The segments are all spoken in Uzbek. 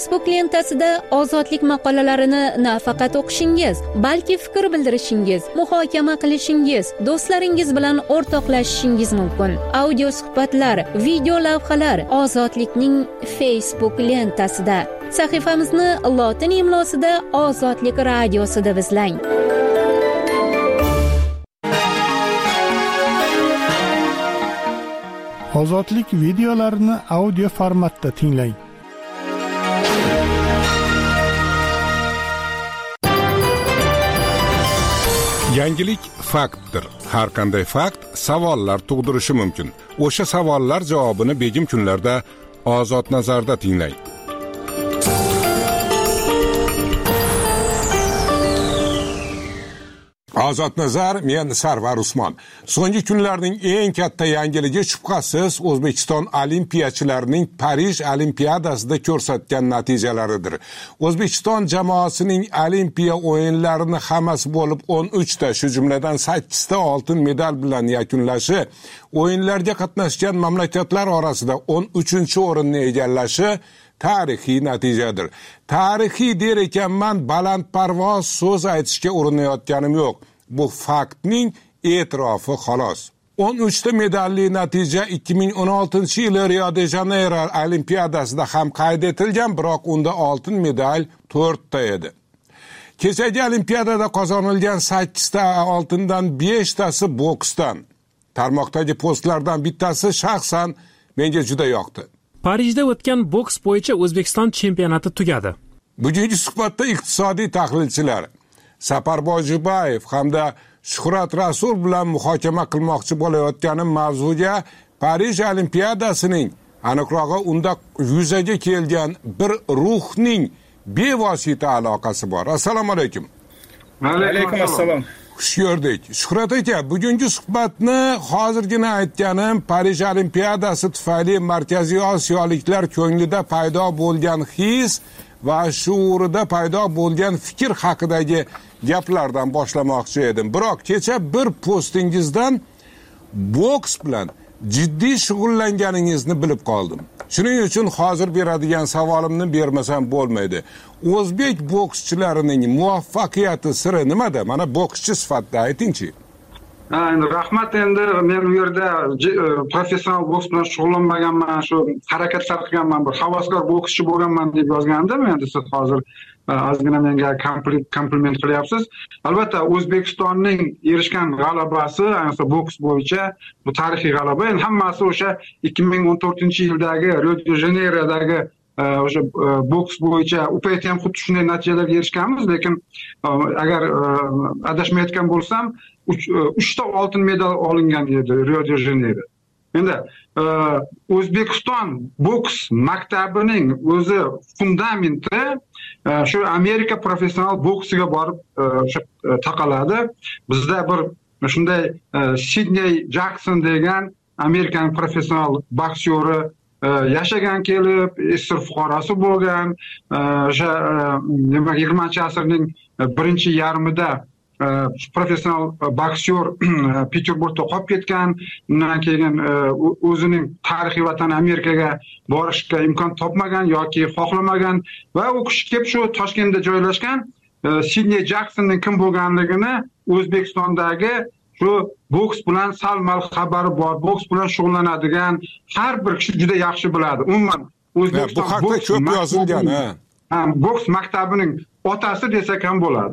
Facebook lentasida ozodlik maqolalarini nafaqat o'qishingiz, balki fikr bildirishingiz, muhokama qilishingiz, do'stlaringiz bilan o'rtoqlashishingiz mumkin. Audio suhbatlar, video lavhalar ozodlikning Facebook lentasida. Sahifamizni lotin imlosida Ozodlik radiosi deb izlang. Ozodlik videolarini audio formatda tinglang. Yangilik faktdir. Har qanday fakt savollar tug'dirishi mumkin. O'sha savollar javobini begim kunlarda Ozod nazarda tinglang. Ozod nazar, men Sarvar Usmon. So'nggi kunlarning eng katta yangiligi shubhasiz O'zbekiston olimpiyachilarining Parij olimpiadasida ko'rsatgan natijalaridir. O'zbekiston jamoasining olimpiya o'yinlarini hammasi bo'lib 13 ta, shu jumladan 8 ta oltin medal bilan yakunlashi, o'yinlarga qatnashgan mamlakatlar orasida 13-o'rinni egallashi tarixiy natijadir. Tarixiy der ekanman, balandparvoz so'z aytishga urinayotganim yo'q. Bu faktning e'tirofi xolos. 13 ta medalli natija 2016-yili Rio de Janeiro olimpiadasida ham qayd etilgan, biroq unda oltin medal 4 ta edi. Kechagi olimpiadada qozonilgan 8 ta oltindan 5 tasi boksdan. Tarmoqdagi postlardan bittasi shaxsan menga juda yoqdi. Parijda o'tgan boks bo'yicha O'zbekiston chempionati tugadi. Bugungi suhbatda iqtisodiy tahlilchilar Saparboy Jubayev hamda Shuhrat Rasul bilan muhokama qilmoqchi bo'layotganim mavzuga Parij olimpiadasining, aniqrog'i unda yuzaga kelgan bir ruhning bevosita aloqasi bor. Assalomu alaykum. Alaykum assalom. Xush ko'rdik. Shuhrat aka, bugungi suhbatni hozirgina aytganim Parij olimpiadasi tufayli Markaziy Osiyoliklar ko'nglida paydo bo'lgan his va shuurida paydo bo'lgan fikr haqidagi gaplardan boshlamoqchi edim. Biroq kecha bir postingizdan boks bilan jiddiy shug'ullanganingizni bilib qoldim. Shuning uchun hozir beradigan savolimni bermasam bo'lmaydi. O'zbek bokschilarining muvaffaqiyati siri nimada? Mana bokschi sifatida aytingchi. Rahmat, endi men u yerda professional boks bilan shug'ullanmaganman, shu harakatlar qilganman, bir havaskor bokschi bo'lganman deb yozgandim. Endi siz hozir ozgina menga kompliment qilyapsiz. Albatta, O'zbekistonning erishgan g'alabasi, ayniqsa boks bo'yicha bu tarixiy g'alaba. Endi hammasi o'sha 2014-yildagi Rio de Janeyrodagi o'sha boks bo'yicha u paytda ham xuddi shunday natijalarga erishganmiz, lekin agar adashmayotgan bo'lsam 3 ta oltin medal olingan edi Rio de Janeyro. Endi O'zbekiston boks maktabining o'zi fundamenti shu Amerika professional boksiga borib taqaladi. Bizda bir shunday Sidney Jackson degan Amerikaning professional boksyori yashagan, kelib, SSR fuqarosi bo'lgan, o'sha 20-asrning birinchi yarmida professional boksyor Peterburgda qolib ketgan, undan keyin o'zining tarixiy vatani Amerikaga borishga imkon topmagan yoki xohlamagan va u kishi kelib shu Toshkentda joylashgan Sidney Jacksonning kim bo'lganligini O'zbekistondagi shu boks bilan sal-mal xabari bor, boks bilan shug'ullanadigan har bir kishi juda yaxshi biladi. Umuman O'zbekiston bu haqda ko'p yozilgan, boks maktabining otasi desak ham bo'ladi.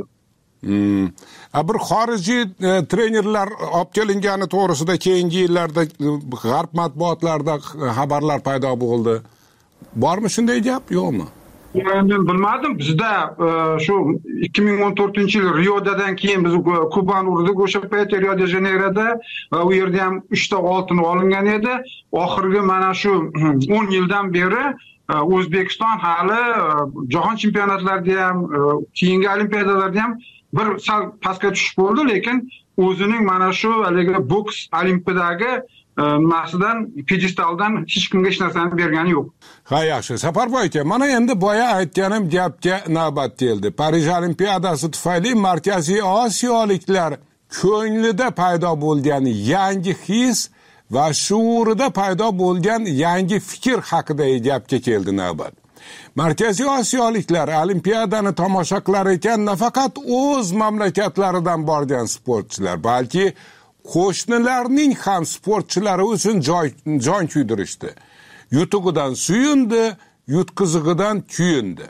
Bir xorijiy trenerlar olib kelingani to'g'risida keyingi yillarda g'arb matbuotlarida xabarlar paydo bo'ldi. Bormi shunday gap, yo'qmi? Men bilmadim. Bizda shu 2014-yil Riodan keyin biz Kubani urdik, o'sha paytda Rio de Janeyroda va u yerda ham 3 ta oltin olingan edi. Oxirgi mana shu 10 yildan beri O'zbekiston hali jahon chempionatlarida ham, keyingi olimpiadalarda ham bir sal pastga tushib bo'ldi, lekin o'zining mana shu haligi boks olimpiadagi maqsadan pedestaldan hech kimga hech narsani bergani yo'q. Ha, yaxshi. Saparboy aka, mana endi boya aytganim gapga navbat keldi. Parij olimpiadasi tufayli Markaziy Osiyoliklar ko'nglida paydo bo'lgan yangi his va shuurida paydo bo'lgan yangi fikr haqidagi gapga keldi navbat. Markaziy Osiyoliklar olimpiadani tomosha qilar ekan, nafaqat o'z mamlakatlaridan borgan sportchilar, balki qo'shnilarning ham sportchilari uchun jon kuydirishdi. Yutug'idan suyundi, yutqizig'idan kuyundi.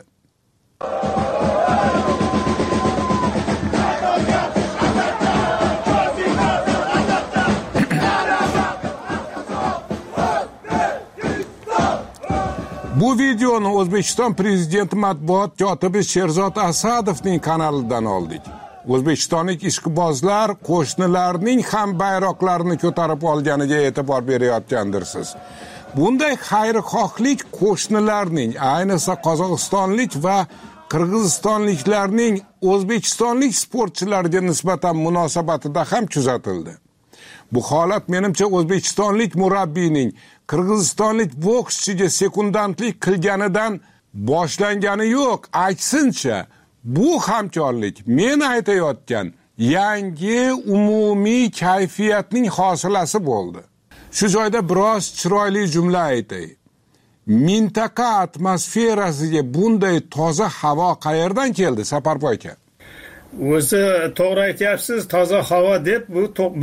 Bu videoni O'zbekiston Prezidenti matbuot kotibi Sherzod Asadovning kanalidan oldik. O'zbekistonlik ishqibozlar qo'shnilarning ham bayroqlarini ko'tarib olganiga e'tibor berayotgandirsiz. Bunday xayrixohlik qo'shnilarning, ayniqsa qozog'istonlik va qirg'izistonliklarning o'zbekistonlik sportchilarga nisbatan munosabatida ham kuzatildi. Bu holat menimcha o'zbekistonlik murabbiyning qirg'izistonlik bokschiga sekundantlik qilganidan boshlangani yo'q, aksincha bu hamkorlik men aytayotgan yangi umumiy kayfiyatning hosilasi bo'ldi. Shu joyda biroz chiroyli jumla aytay. Mintaqa atmosferasiga bunday toza havo qayerdan keldi, Saparboy aka? O'zi to'g'ri aytyapsiz, toza havo deb bu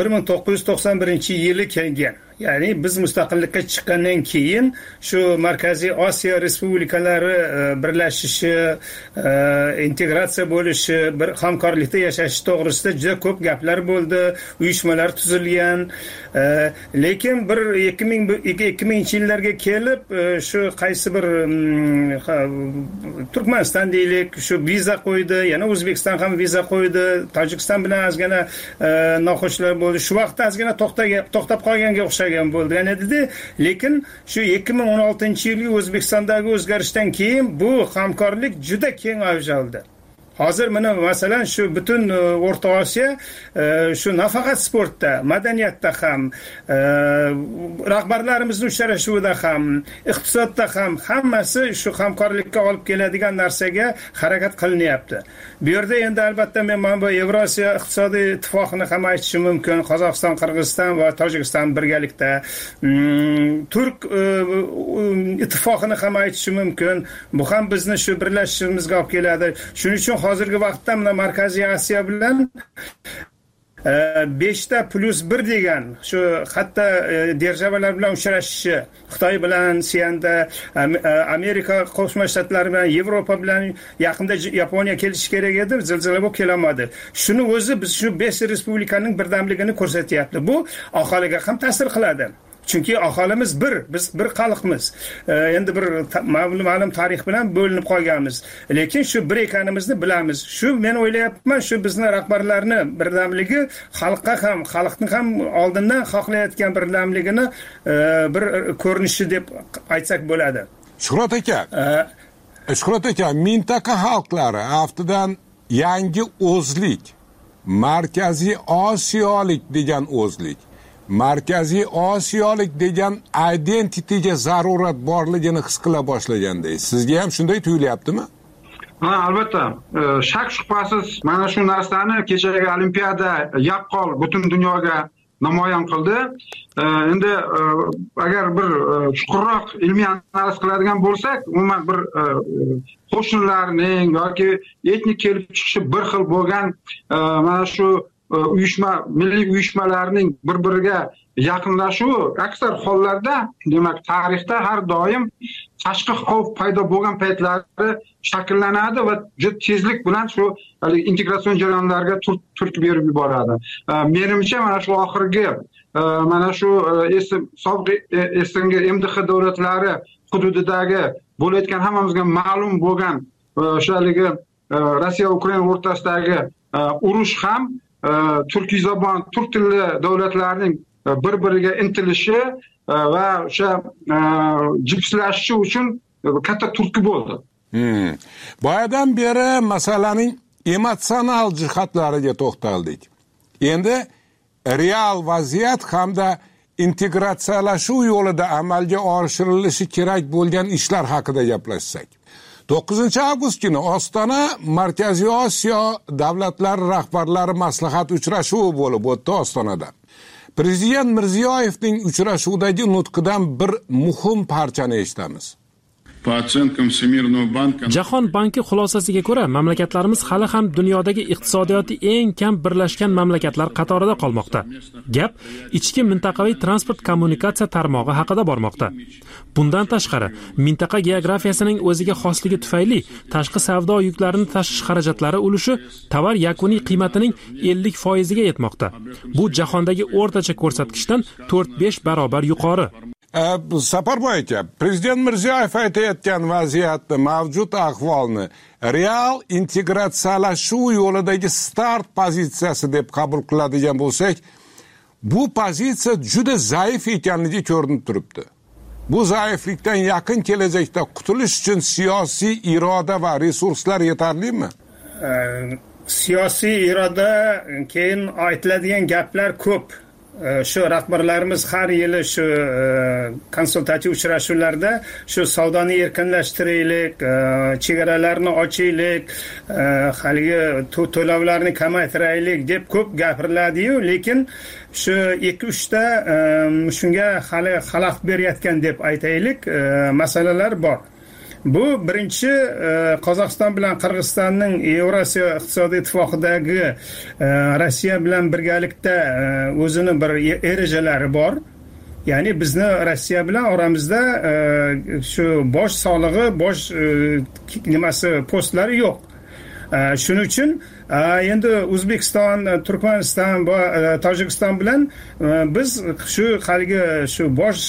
1991-yili kelgan. Ya'ni biz mustaqillikka chiqqandan keyin shu Markaziy Osiyo respublikalari birlashishi, integratsiya bo'lishi, bir hamkorlikda yashashi to'g'risida juda ko'p gaplar bo'ldi, uyushmalar tuzilgan. Lekin bir 2000-yillarga kelib shu qaysi bir Turkmaniston deylik, shu viza qo'ydi, yana O'zbekiston ham viza qo'ydi, Tojikiston bilan ozgina noxushlar bo'ldi. Shu vaqtda ozgina to'xtab qolganga o'xshagan bo'lgan edi, lekin shu 2016-yilgi O'zbekistondagi o'zgarishdan keyin bu hamkorlik juda keng avj oldi. Hozir mana masalan shu butun O'rta Osiyo shu nafaqat sportda, madaniyatda ham, rahbarlarimizning uchrashuvida ham, iqtisodda ham hammasi shu hamkorlikka olib keladigan narsaga harakat qilinyapti. Bu yerda endi albatta men mana bu Yevrosiyo iqtisodiy ittifoqini ham aytishim mumkin. Qozog'iston, Qirg'iziston va Tojikiston birgalikda. Turk ittifoqini ham aytishim mumkin. Bu ham bizni shu birlashishimizga olib keladi. Shuning uchun hozirgi vaqtda mana Markaziy Osiyo bilan 5+1 degan shu hatto державалар bilan uchrashishi, Xitoy bilan Siyanda, Amerika Qo'shma Shtatlari bilan, Yevropa bilan yaqinda Yaponiya kelishi kerak edi, zilzila bo'lib kelamadi. Shuni o'zi biz shu 5 respublikaning birdamligini ko'rsatyapti. Bu aholiga ham ta'sir qiladi. Chunki aholimiz biz bir xalqmiz. Endi bir ma'lum tarix bilan bo'linib qolganmiz. Lekin shu bir ekanimizni bilamiz. Shu men o'ylayapman, shu bizning rahbarlarni birdamligi xalqqa ham, xalqning ham oldindan xohlayotgan birdamligini bir ko'rinishi deb aytsak bo'ladi. Shuhrat aka, mintaqa xalqlari aftidan yangi o'zlik, Markaziy Osiyolik degan o'zlik, Markaziy Osiyolik degan identityga zarurat borligini his qila boshlaganday. Sizga ham shunday tuyulyaptimi? Ha, albatta. Shak shubhasiz mana shu narsani kechagi olimpiada yaqqol butun dunyoga namoyon qildi. Endi agar bir chuqurroq ilmiy analiz qiladigan bo'lsak, umuman bir qo'shnilarning yoki etnik kelib chiqishi bir xil bo'lgan mana shu milliy uyushmalarning bir-biriga yaqinlashuvi aksar hollarda, demak, tarixda har doim tashqi xavf paydo bo'lgan paytlari shakllanadi va juda tezlik bilan shu integratsion jarayonlarga turtki berib yuboradi. Menimcha mana shu oxirgi mana shu sobiq MDH davlatlari hududidagi bo'layotgan hammamizga ma'lum bo'lgan o'shaligi Rossiya va Ukraina o'rtasidagi urush ham turkizabon, turk tilli davlatlarning bir-biriga intilishi va o'sha jipslashishi uchun katta turtki bo'ldi. Boyadan beri masalaning emotsional jihatlariga to'xtaldik. Endi real vaziyat hamda integratsiyalashuv yo'lida amalga oshirilishi kerak bo'lgan ishlar haqida gaplashsak. 9 avgust kuni Ostona Markaziy Osiyo davlatlari rahbarlari maslahat uchrashuvi bo'lib o'tdi Ostonada. Prezident Mirziyoyevning uchrashuvdagi nutqidan bir muhim parchani eshitamiz. Jahon banki xulosasiga ko'ra, mamlakatlarimiz hali ham dunyodagi iqtisodiyoti eng kam birlashgan mamlakatlar qatorida qolmoqda. Gap ichki mintaqaviy transport kommunikatsiya tarmog'i haqida bormoqda. Bundan tashqari, mintaqa geografiyasining o'ziga xosligi tufayli tashqi savdo yuklarini tashish xarajatlari ulushi tovar yakuniy qiymatining 50% ga yetmoqda. Bu jahondagi o'rtacha ko'rsatkichdan 4-5 barobar yuqori. Saparboy aka, Prezident Mirziyoyev aytayotgan vaziyatni, mavjud ahvolni real integratsiyalashuv yo'lidagi start pozitsiyasi deb qabul qiladigan bo'lsak, bu pozitsiya juda zaif ekanligi ko'rinib turibdi. Bu zaiflikdan yaqin kelajakda qutulish uchun siyosiy iroda va resurslar yetarlimi? Siyosiy iroda, keyin aytiladigan gaplar ko'p. Shu rahbarlarimiz har yili shu konsultativ uchrashuvlarda shu savdoni erkinlashtiraylik, chegaralarni ochaylik, haligi to'lovlarni kamaytiraylik deb ko'p gapiriladi-yu, lekin shu 2-3 ta shunga hali xalaqit berayotgan deb aytaylik masalalar bor. Bu birinchi Qozog'iston bilan Qirg'izistonning Yevrosiyo iqtisodiy ittifoqidagi Rossiya bilan birgalikda o'zini bir erejalari bor. Ya'ni bizni Rossiya bilan oramizda shu bosh solig'i, bosh nimasi postlari yo'q. Shuning uchun endi O'zbekiston, Turkmaniston va Tojikiston bilan biz shu haligi shu bosh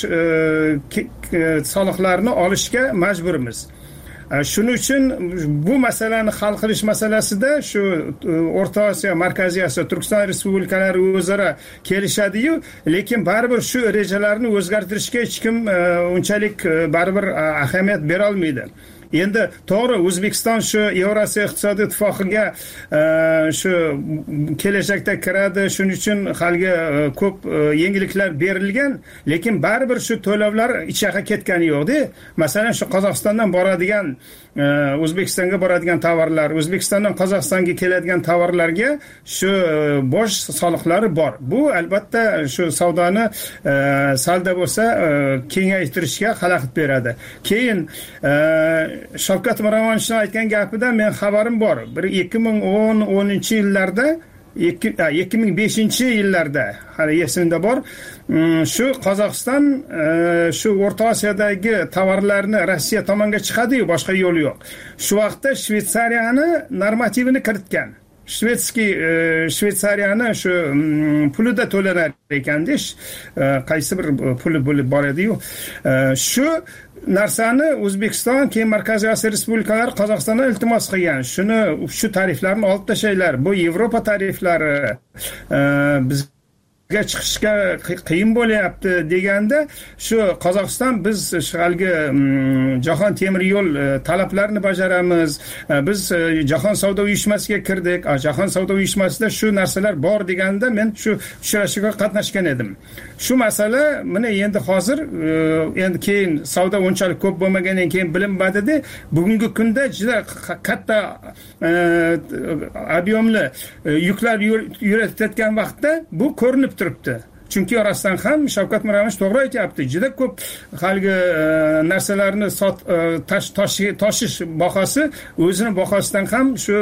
soliqlarni olishga majburmiz. Shuning uchun bu masalani hal qilish masalasida shu O'rta Osiyo, Markaziy Osiyo, Turkiston respublikalari o'zaro kelishadi-yu, lekin baribir shu rejalarni o'zgartirishga hech kim unchalik baribir ahamiyat bera olmaydi. Endi to'g'ri, O'zbekiston shu Yevrosiyo iqtisodiy ittifoqiga shu kelajakda kiradi, shuning uchun haligi ko'p yengilliklar berilgan, lekin baribir shu to'lovlar ichaga ketgani yo'q-da. Masalan, shu Qozog'istondan boradigan O'zbekistonga boradigan tovarlar, O'zbekistondan Qozog'istonga keladigan tovarlarga shu bosh soliqlari bor. Bu albatta shu savdoni salda bo'lsa kengaytirishga xalaqit beradi. Keyin Shavkat Miromonovning aytgan gapida men xabarim bor. 2010-yillarda 2005-yillarda hali esimda bor. Shu Qozog'iston shu O'rta Osiyodagi tovarlarni Rossiya tomonga chiqadi-yu, boshqa yo'li yo'q. Shu vaqtda Shvetsariyani normativini kiritgan. Shvetsariyani shu pulida to'lanar ekanda, qaysi bir puli bo'lib boradi-yu. Shu narsani O'zbekiston, keyin Markaziy Osiyo respublikalari Qozog'istondan iltimos qilgan. Shu tariflarni olib tashlaylar. Bu Yevropa tariflari bizga chiqishga qiyin bo'lyapti deganda, shu Qozog'iston biz haligi jahon temir yo'l talablarini bajaramiz. Biz jahon savdo uyushmasiga kirdik. Jahon savdo uyushmasida shu narsalar bor deganda men shu uchrashuvga qatnashgan edim. Shu masala mana endi hozir endi keyin savdo unchalik ko'p bo'lmagandan keyin bilinmadi-da, bugungi kunda juda katta ob'yomli yuklar yuritayotgan vaqtda bu ko'rinib turibdi. Chunki orasidan ham Shavkat Miromonovich to'g'ri aytayapti. Juda ko'p haligi narsalarni tashish bahosi o'zini bahosidan ham shu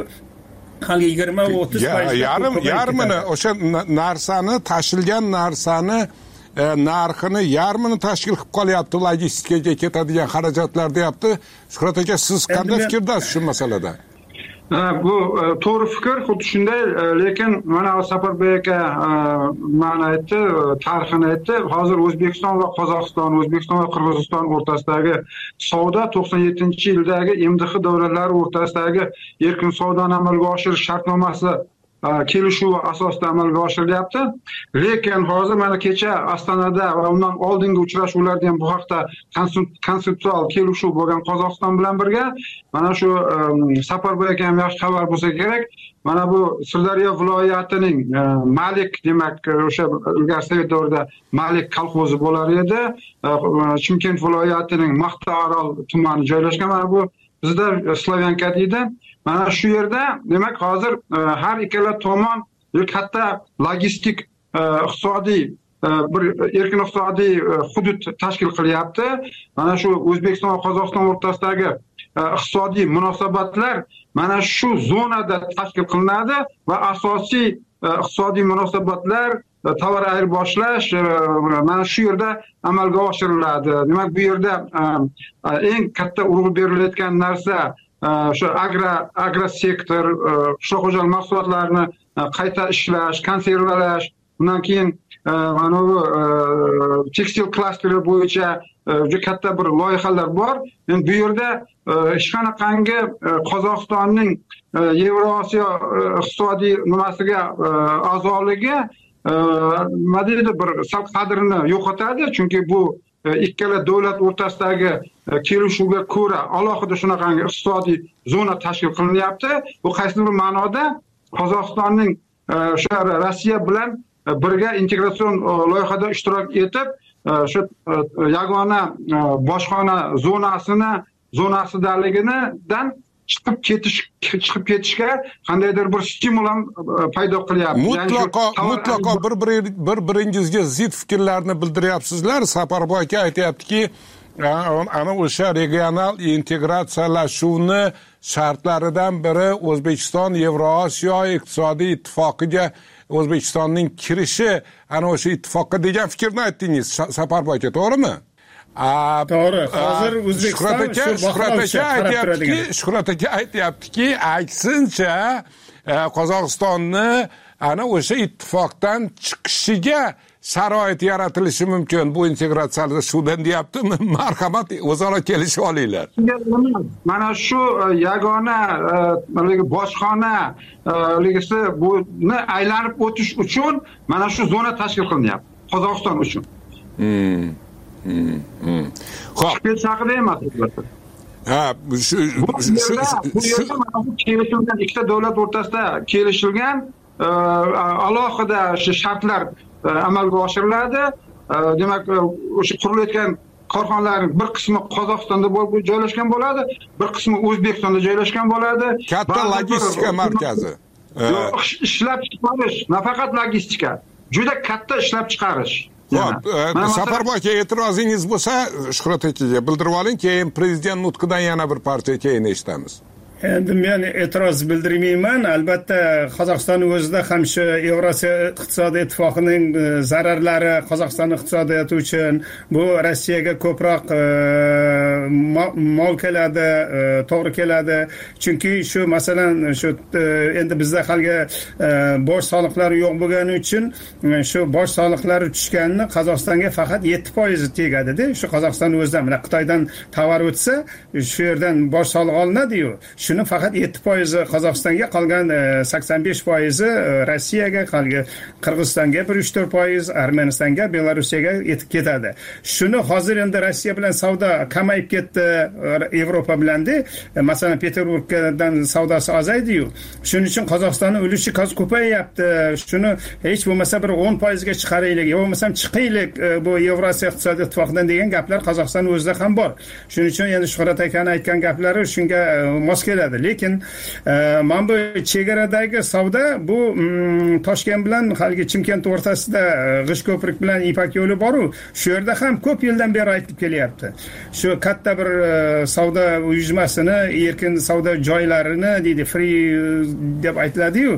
20-30% yarmini o'sha narsani, tashilgan narsani narxini yarmini tashkil qilib qolyapti, logistikaga ketadigan xarajatlar deyapti. Shuhrat aka, siz qanday fikrdasiz shu masalada? Bu to'g'ri fikr, xuddi shunday, lekin mana Saparboy aka ma'ni aytdi, tarixini aytdi. Hozir O'zbekiston va Qozog'iston, O'zbekiston va Qirg'iziston o'rtasidagi savdo 97-yildagi MDH davlatlari o'rtasidagi erkin savdoni amalga oshirish shartnomasi kelishuvi asosida amalga oshirilyapti. Lekin hozir mana kecha Ostonada va undan oldingi uchrashuvlarda ham bu haqda konseptual kelishuv bo'lgan Qozog'iston bilan birga, mana shu Saparboy aka ham yaxshi xabar bo'lsa kerak, mana bu Sirdaryo viloyatining Malik, demak o'sha ilgari Sovet davrida Malik kolxozi bo'lar edi. Chimkent viloyatining Maqtaorol tumani joylashgan. Mana bu bizda Slavyanka deydi. Mana shu yerda demak hozir har ikkala tomon katta logistik iqtisodiy bir erkin iqtisodiy hudud tashkil qilyapti. Mana shu O'zbekiston va Qozog'iston o'rtasidagi iqtisodiy munosabatlar mana shu zonada tashkil qilinadi va asosiy iqtisodiy munosabatlar tovar ayirboshlash mana shu yerda amalga oshiriladi. Demak, bu yerda eng katta urg'u berilayotgan narsa shu agrosektor, qishloq xo'jalik mahsulotlarini qayta ishlash, konservalash, undan keyin mana bu tekstil klasteri bo'yicha juda katta bir loyihalar bor. Endi bu yerda hech qanaqangi Qozog'istonning Yevrosiyo iqtisodiy nimasiga a'zoligi nima deydi, bir sal qadrini yo'qotadi, chunki bu ikkala davlat o'rtasidagi kelishuvga ko'ra alohida shunaqangi iqtisodiy zona tashkil qilinyapti. Bu qaysi bir ma'noda Qozog'istonning o'sha Rossiya bilan birga integratsion loyihada ishtirok etib, shu yagona bojxona zonasidaligidan chiqib ketishga qandaydir bir stimul ham paydo qilyapti. Mutlaqo bir-biringizga zid fikrlarni bildiryapsizlar. Saparboy aka aytayaptiki, ana o'sha regional integratsiyalashuvni shartlaridan biri O'zbekiston Yevrosiyo iqtisodiy ittifoqiga O'zbekistonning kirishi, ana o'sha ittifoqqa degan fikrni aytdingiz, Saparboy aka, to'g'rimi? To'g'ri. Hozir O'zbekiston Shuhrat aka aytayaptiki, aksincha Qozog'istonni ana o'sha ittifoqdan chiqishiga sharoit yaratilishi mumkin. Bu integratsiyalashuvdan deyaptimi? Marhamat, o'zaro kelishib olinglar. Mana shu yagona bojxona ligisi buni aylanib o'tish uchun mana shu zona tashkil qilinyapti Qozog'iston uchun. Xo'p, hech haqida emas. Bu yerda mana bu kelishilgan ikkita davlat o'rtasida kelishilgan alohida shartlar amalga oshiriladi. Demak, o'sha qurilayotgan korxonalarning bir qismi Qozog'istonda joylashgan bo'ladi, bir qismi O'zbekistonda joylashgan bo'ladi. Katta logistika markazi. Ishlab chiqarish, nafaqat logistika, juda katta ishlab chiqarish. Saparboy aka, e'tirozingiz bo'lsa, Shuhrat akaga bildirib oling, keyin prezident nutqidan yana bir parcha keyin eshitamiz. Endi men e'tiroz bildirmayman. Albatta, Qozog'iston o'zida ham shu Yevrosiyo iqtisodiy ittifoqining zararlari Qozog'iston iqtisodiyoti uchun bu Rossiyaga ko'proq mol keladi, to'g'ri keladi. Chunki shu masalan shu endi bizda hali boj soliqlari yo'q bo'lgani uchun shu boj soliqlari tushganini Qozog'istonga faqat 7% tegadi-da. Shu Qozog'iston o'zida mana Xitoydan tovar o'tsa, shu yerdan boj soliq olinadi-yu. Shuni faqat 7% Qozog'istonga, qolgan 85% Rossiyaga, qolgan Qirg'izistonga 1-4%, Armanistonga, Belorussiyaga yetib ketadi. Shuni hozir endi Rossiya bilan savdo kamayib ketdi, Yevropa bilanda, masalan Peterburgdan savdosi ozaydi-yu. Shuning uchun Qozog'istonning ulushi ko'payyapti. Shuni hech bo'lmasa bir 10% ga chiqaraylik, yo bo'lmasam chiqaylik bu Yevrosiyo iqtisodiy ittifoqidan degan gaplar Qozog'iston o'zida ham bor. Shuning uchun endi Shuhrat akaning aytgan gaplari shunga mos keladi. Lekin mana bu chegaradagi savdo bu Toshkent bilan haligi Chimkent o'rtasida G'ishko'prik bilan Ipak yo'li bor-ku, shu yerda ham ko'p yildan beri aytib kelyapti. Shu katta bir savdo uyushmasini, erkin savdo joylarini deydi, free deb aytiladi-yu.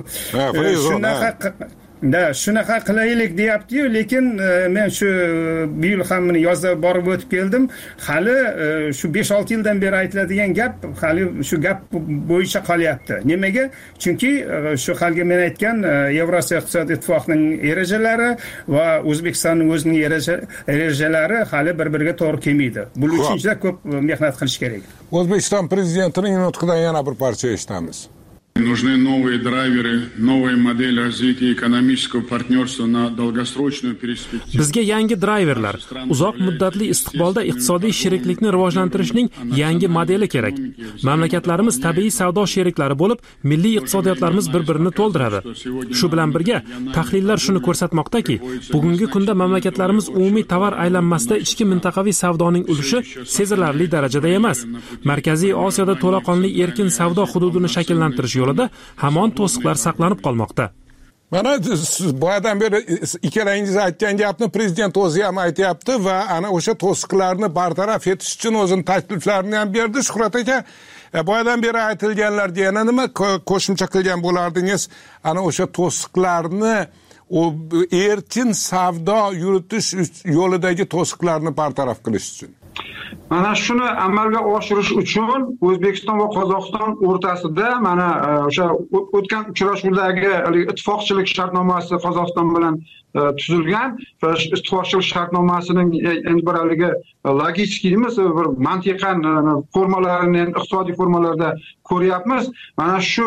Shunaqa qilaylik deyapti-yu, lekin men shu bu yil ham yozda borib o'tib keldim. Hali shu 5-6 yildan beri aytiladigan gap hali shu gap bo'yicha qolyapti. Nimaga? Chunki shu haligi men aytgan Yevrosiyo iqtisodiy ittifoqining erejalari va O'zbekistonning o'zining erejalari hali bir-biriga to'g'ri kelmaydi. Buning uchun juda ko'p mehnat qilish kerak. O'zbekiston prezidentining nutqidan yana bir parcha eshitamiz. Нужны новые драйверы, новые модели развития экономического партнерства на долгосрочную перспективу. Bizga yangi drayverlar, uzoq muddatli istiqbolda iqtisodiy sheriklikni rivojlantirishning yangi modeli kerak. Mamlakatlarimiz tabiiy savdo sheriklari bo'lib, milliy iqtisodiyotlarimiz bir-birini to'ldiradi. Shu bilan birga, tahlillar shuni ko'rsatmoqdaki, bugungi kunda mamlakatlarimiz umumiy tovar aylanmasida ichki mintaqaviy savdoning ulushi sezilarli darajada emas. Markaziy Osiyoda to'laqonli erkin savdo hududini shakllantirish yo'lida hamon to'siqlar saqlanib qolmoqda. Mana siz boyadan beri ikkalangiz aytgan gapni prezident o'zi ham aytyapti va ana o'sha to'siqlarni bartaraf etish uchun o'zini takliflarini ham berdi. Shuhrat aka, boyadan beri aytilganlarga yana nima qo'shimcha qilgan bo'lardingiz? Ana o'sha to'siqlarni, o erkin savdo yuritish yo'lidagi to'siqlarni bartaraf qilish uchun. Mana shuni amalga oshirish uchun O'zbekiston va Qozog'iston o'rtasida mana o'sha o'tgan uchrashuvdagi ittifoqchilik shartnomasi Qozog'iston bilan tuzilgan. Ittifoqchilik shartnomasining endi bir haligi logik deymiz, bir mantiqan formalarini, iqtisodiy formalarda ko'ryapmiz. Mana shu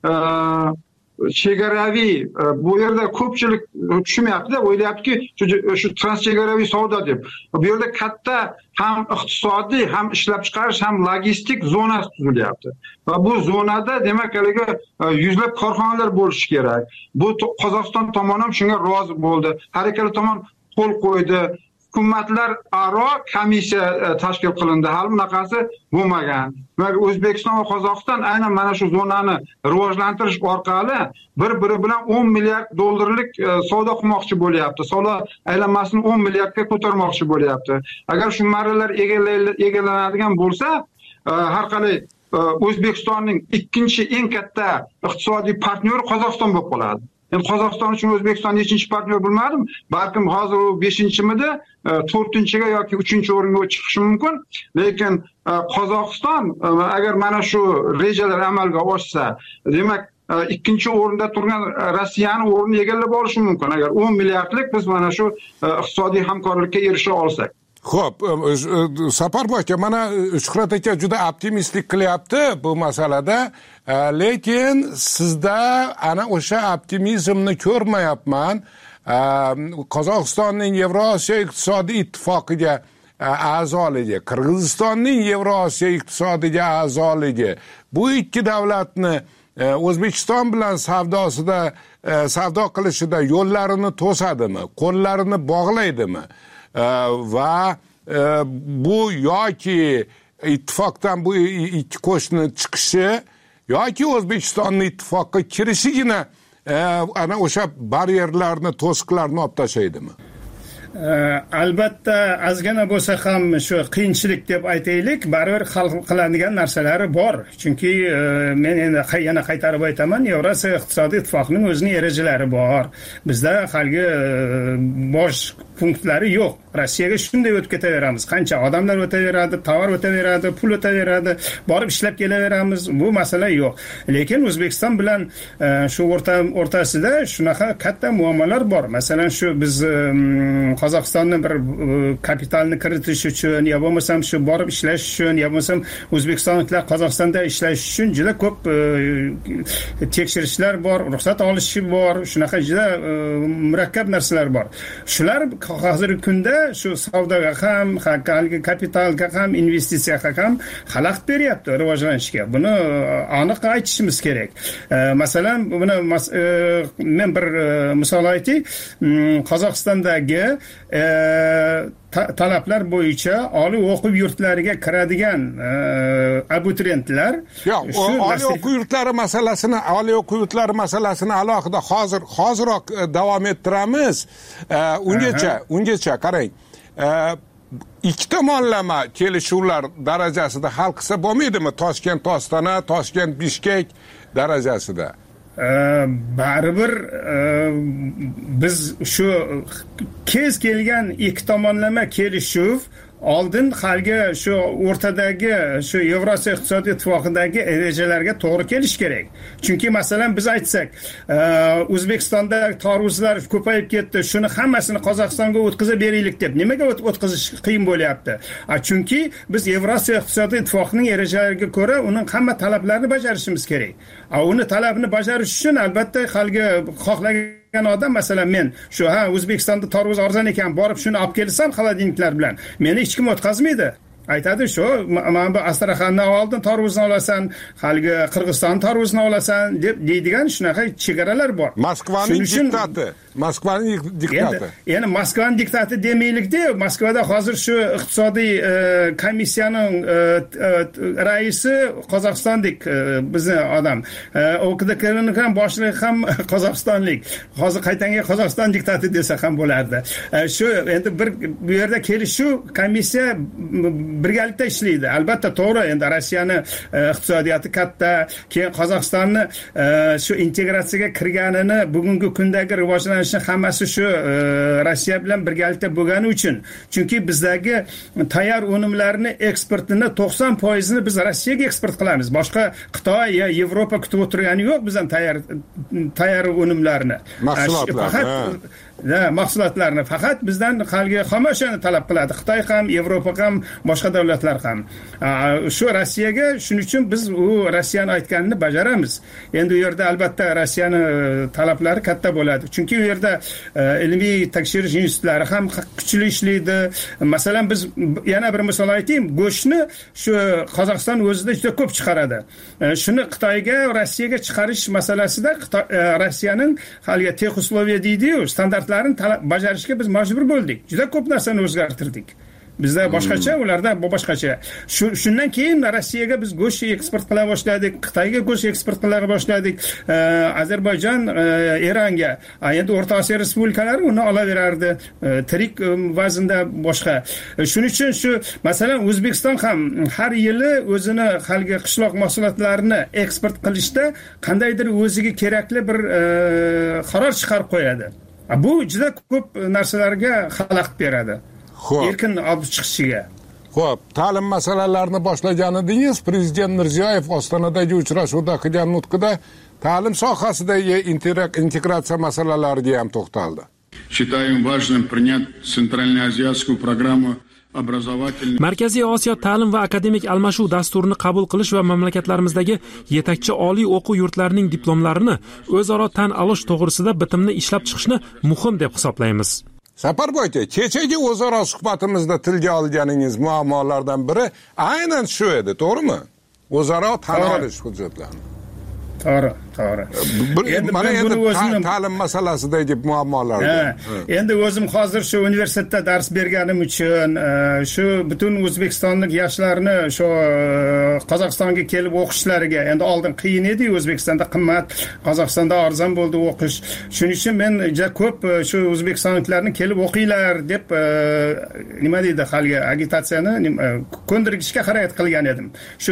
chegaraviy bu yerda ko'pchilik tushunmayapti-da, o'ylayaptiki, shu transchegaraviy savdo deb. Bu yerda katta ham iqtisodiy, ham ishlab chiqarish, ham logistik zona tuzilyapti. Va bu zonada demak haligi yuzlab korxonalar bo'lishi kerak. Bu Qozog'iston tomoni ham shunga rozi bo'ldi. Har ikkala tomon qo'l qo'ydi. Hukumatlar aro komissiya tashkil qilindi. Hali bunaqasi bo'lmagan. Va O'zbekiston va Qozog'iston aynan mana shu zonani rivojlantirish orqali bir-biri bilan 10 milliard dollarlik savdo qilmoqchi bo'lyapti. Savdo aylanmasini 10 milliardga ko'tarmoqchi bo'lyapti. Agar shu marralar egallanadigan bo'lsa, har qalay O'zbekistonning ikkinchi eng katta iqtisodiy partneri Qozog'iston bo'lib qoladi. Endi Qozog'iston uchun O'zbekiston nechinchi partner bilmadim. Balkim hozir u 5-chimidi, 4-chiga yoki 3-o'ringa chiqishi mumkin. Lekin Qozog'iston agar mana shu rejalar amalga oshsa, demak ikkinchi o'rinda turgan Rossiyani o'rnini egallab olishi mumkin. Agar 10 milliardlik biz mana shu iqtisodiy hamkorlikka erisha olsak. Xo'p, Saparboy aka, mana Shuhrat aka juda optimistlik qilyapti bu masalada, lekin sizda ana o'sha optimizmni ko'rmayapman. Qozog'istonning Yevrosiyo iqtisodiy ittifoqiga a'zoligi, Qirg'izistonning Yevrosiyo iqtisodiga a'zoligi, bu ikki davlatni O'zbekiston bilan savdo qilishida yo'llarini to'sadimi, qo'llarini bog'laydimi? Va bu yoki ittifoqdan bu ikki qo'shni chiqishi yoki O'zbekistonning ittifoqqa kirishigina ana o'sha baryerlarni, to'siqlarni olib tashlaydimi? Albatta ozgina bo'lsa ham shu qiyinchilik deb aytaylik, baribir hal qiladigan narsalari bor. Chunki men endi yana qaytarib aytaman, Yevrosiyo iqtisodiy ittifoqining o'zining erejalari bor. Bizda haligi bosh punktlari yo'q. Rossiyaga shunday o'tib ketaveramiz. Qancha odamlar o'taveradi, tovar o'taveradi, pul o'taveradi, borib ishlab kelaveramiz. Bu masala yo'q. Lekin O'zbekiston bilan shu o'rtasida shunaqa katta muammolar bor. Masalan, shu biz Qozog'istonni bir kapitalni kiritish uchun, yo bo'lmasam shu borib ishlash uchun, yo bo'lmasam O'zbekistonliklar Qozog'istonda ishlash uchun juda ko'p tekshirishlar bor, ruxsat olishi bor, shunaqa juda murakkab narsalar bor. Shular hozirgi kunda shu savdoga ham, kapitalga ham, investitsiyaga ham xalaqit beryapti rivojlanishga. Buni aniq aytishimiz kerak. Masalan, buni men bir misol aytay. Qozog'istondagi talablar bo'yicha oliy o'quv yurtlariga kiradigan abituriyentlar oliy o'quv yurtlari masalasini alohida hoziroq davom ettiramiz. Ungacha qarang. Ikki tomonlama kelishuvlar darajasida hal qilsa bo'lmaydimi? Toshkent-Ostona, Toshkent-Bishkek darajasida. Baribir biz shu kez kelgan ikki tomonlama kelishuv oldin haligi shu o'rtadagi shu Yevrosiyo iqtisodiy ittifoqidagi rejalarga to'g'ri kelish kerak. Chunki masalan biz aytsak, O'zbekistonda tarvuzlar ko'payib ketdi, shuni hammasini Qozog'istonga o'tkazib beraylik deb. Nimaga o'tkazish qiyin bo'lyapti? Chunki biz Yevrosiyo iqtisodiy ittifoqining rejalariga ko'ra uning hamma talablarini bajarishimiz kerak. Uni talabini bajarish uchun albatta haligi xohlagan odam, masalan men shu O'zbekistonda tarvuz arzon ekan, borib shuni olib kelsam xolodilniklar bilan, meni hech kim o'tkazmaydi. aytadi shu, mana bu Astraxandan oldin tarvuzni olasan, haligi Qirg'iziston tarvuzini olasan deb deydigan shunaqa chegaralar bor. Moskvaning diktati. Moskvaning diktati. Endi Moskvaning diktati demaylik-da, Moskvada hozir shu iqtisodiy komissiyaning raisi Qozog'istonlik bizni odam. O'qidiklarning ham boshlig'i ham Qozog'istonlik. Hozir qaytanga Qozog'iston diktati desa ham bo'lardi. Shu endi bu yerda kelishuv komissiya birgalikda ishlaydi. Albatta to'g'ri, endi Rossiyani iqtisodiyoti katta, keyin Qozog'istonni shu integratsiyaga kirganini, bugungi kundagi rivojlanishni hammasi shu Rossiya bilan birgalikda bo'lgani uchun. Chunki bizdagi tayyor unumlarni eksportini 90% biz Rossiyaga eksport qilamiz. Boshqa Xitoy yo Yevropa kutib o'tirgani yo'q bizdan tayyor unumlarni. Mahsulotlarni faqat bizdan xalqi xomoshani talab qiladi. Xitoy ham, Yevropa ham, boshqa davlatlar ham. Shu Rossiyaga shuning uchun biz u Rossiyani aytganini bajaramiz. Endi u yerda albatta Rossiyani talablari katta bo'ladi. Chunki u yerda ilmiy tekshirish institutlari ham kuchli ishlaydi. Masalan, biz yana bir misol aytayim, go'shtni shu Qozog'iston o'zida juda ko'p chiqaradi. Shuni Xitoyga, Rossiyaga chiqarish masalasida Rossiyaning haligi texusloviya deydi-yu, standartlarini bajarishga biz majbur bo'ldik. Juda ko'p narsani o'zgartirdik. Bizda boshqacha, ularda boshqacha. Shundan keyin Rossiyaga biz go'sht eksport qila boshladik, Xitoyga go'sht eksport qila boshladik, Ozarbayjon, Eronga. Endi O'rta Osiyo respublikalari uni olaverardi, tirik vaznda boshqa. Shuning uchun shu masalan O'zbekiston ham har yili o'zini haligi qishloq mahsulotlarini eksport qilishda qandaydir o'ziga kerakli bir qaror chiqarib qo'yadi. Bu juda ko'p narsalarga xalaqit beradi. Erkin olib chiqishiga. Xo'p, ta'lim masalalarini boshlagan edingiz. Prezident Mirziyoyev Ostonadagi uchrashuvda qilgan nutqida ta'lim sohasidagi integratsiya masalalariga ham to'xtaldi. Считаем важным принять Центральноазиатскую программу Markaziy Osiyo ta'lim va akademik almashuv dasturini qabul qilish va mamlakatlarimizdagi yetakchi oliy o'quv yurtlarining diplomlarini o'zaro tan olish to'g'risida bitimni ishlab chiqishni muhim deb hisoblaymiz. Saparboy aka, kechagi o'zaro suhbatimizda tilga olganingiz muammolardan biri aynan shu edi, to'g'rimi? O'zaro tan olish hujjatlarini. To'g'ri. Mana endi ta'lim masalasidagi muammolar. Endi o'zim hozir shu universitetda dars berganim uchun shu butun o'zbekistonlik yoshlarni shu Qozog'istonga kelib o'qishlariga, endi oldin qiyin edi, O'zbekistonda qimmat, Qozog'istonda arzon bo'ldi o'qish. Shuning uchun men juda ko'p shu o'zbekistonliklarni kelib o'qinglar deb nima deydi, haligi agitatsiyani ko'ndirishga harakat qilgan edim. Shu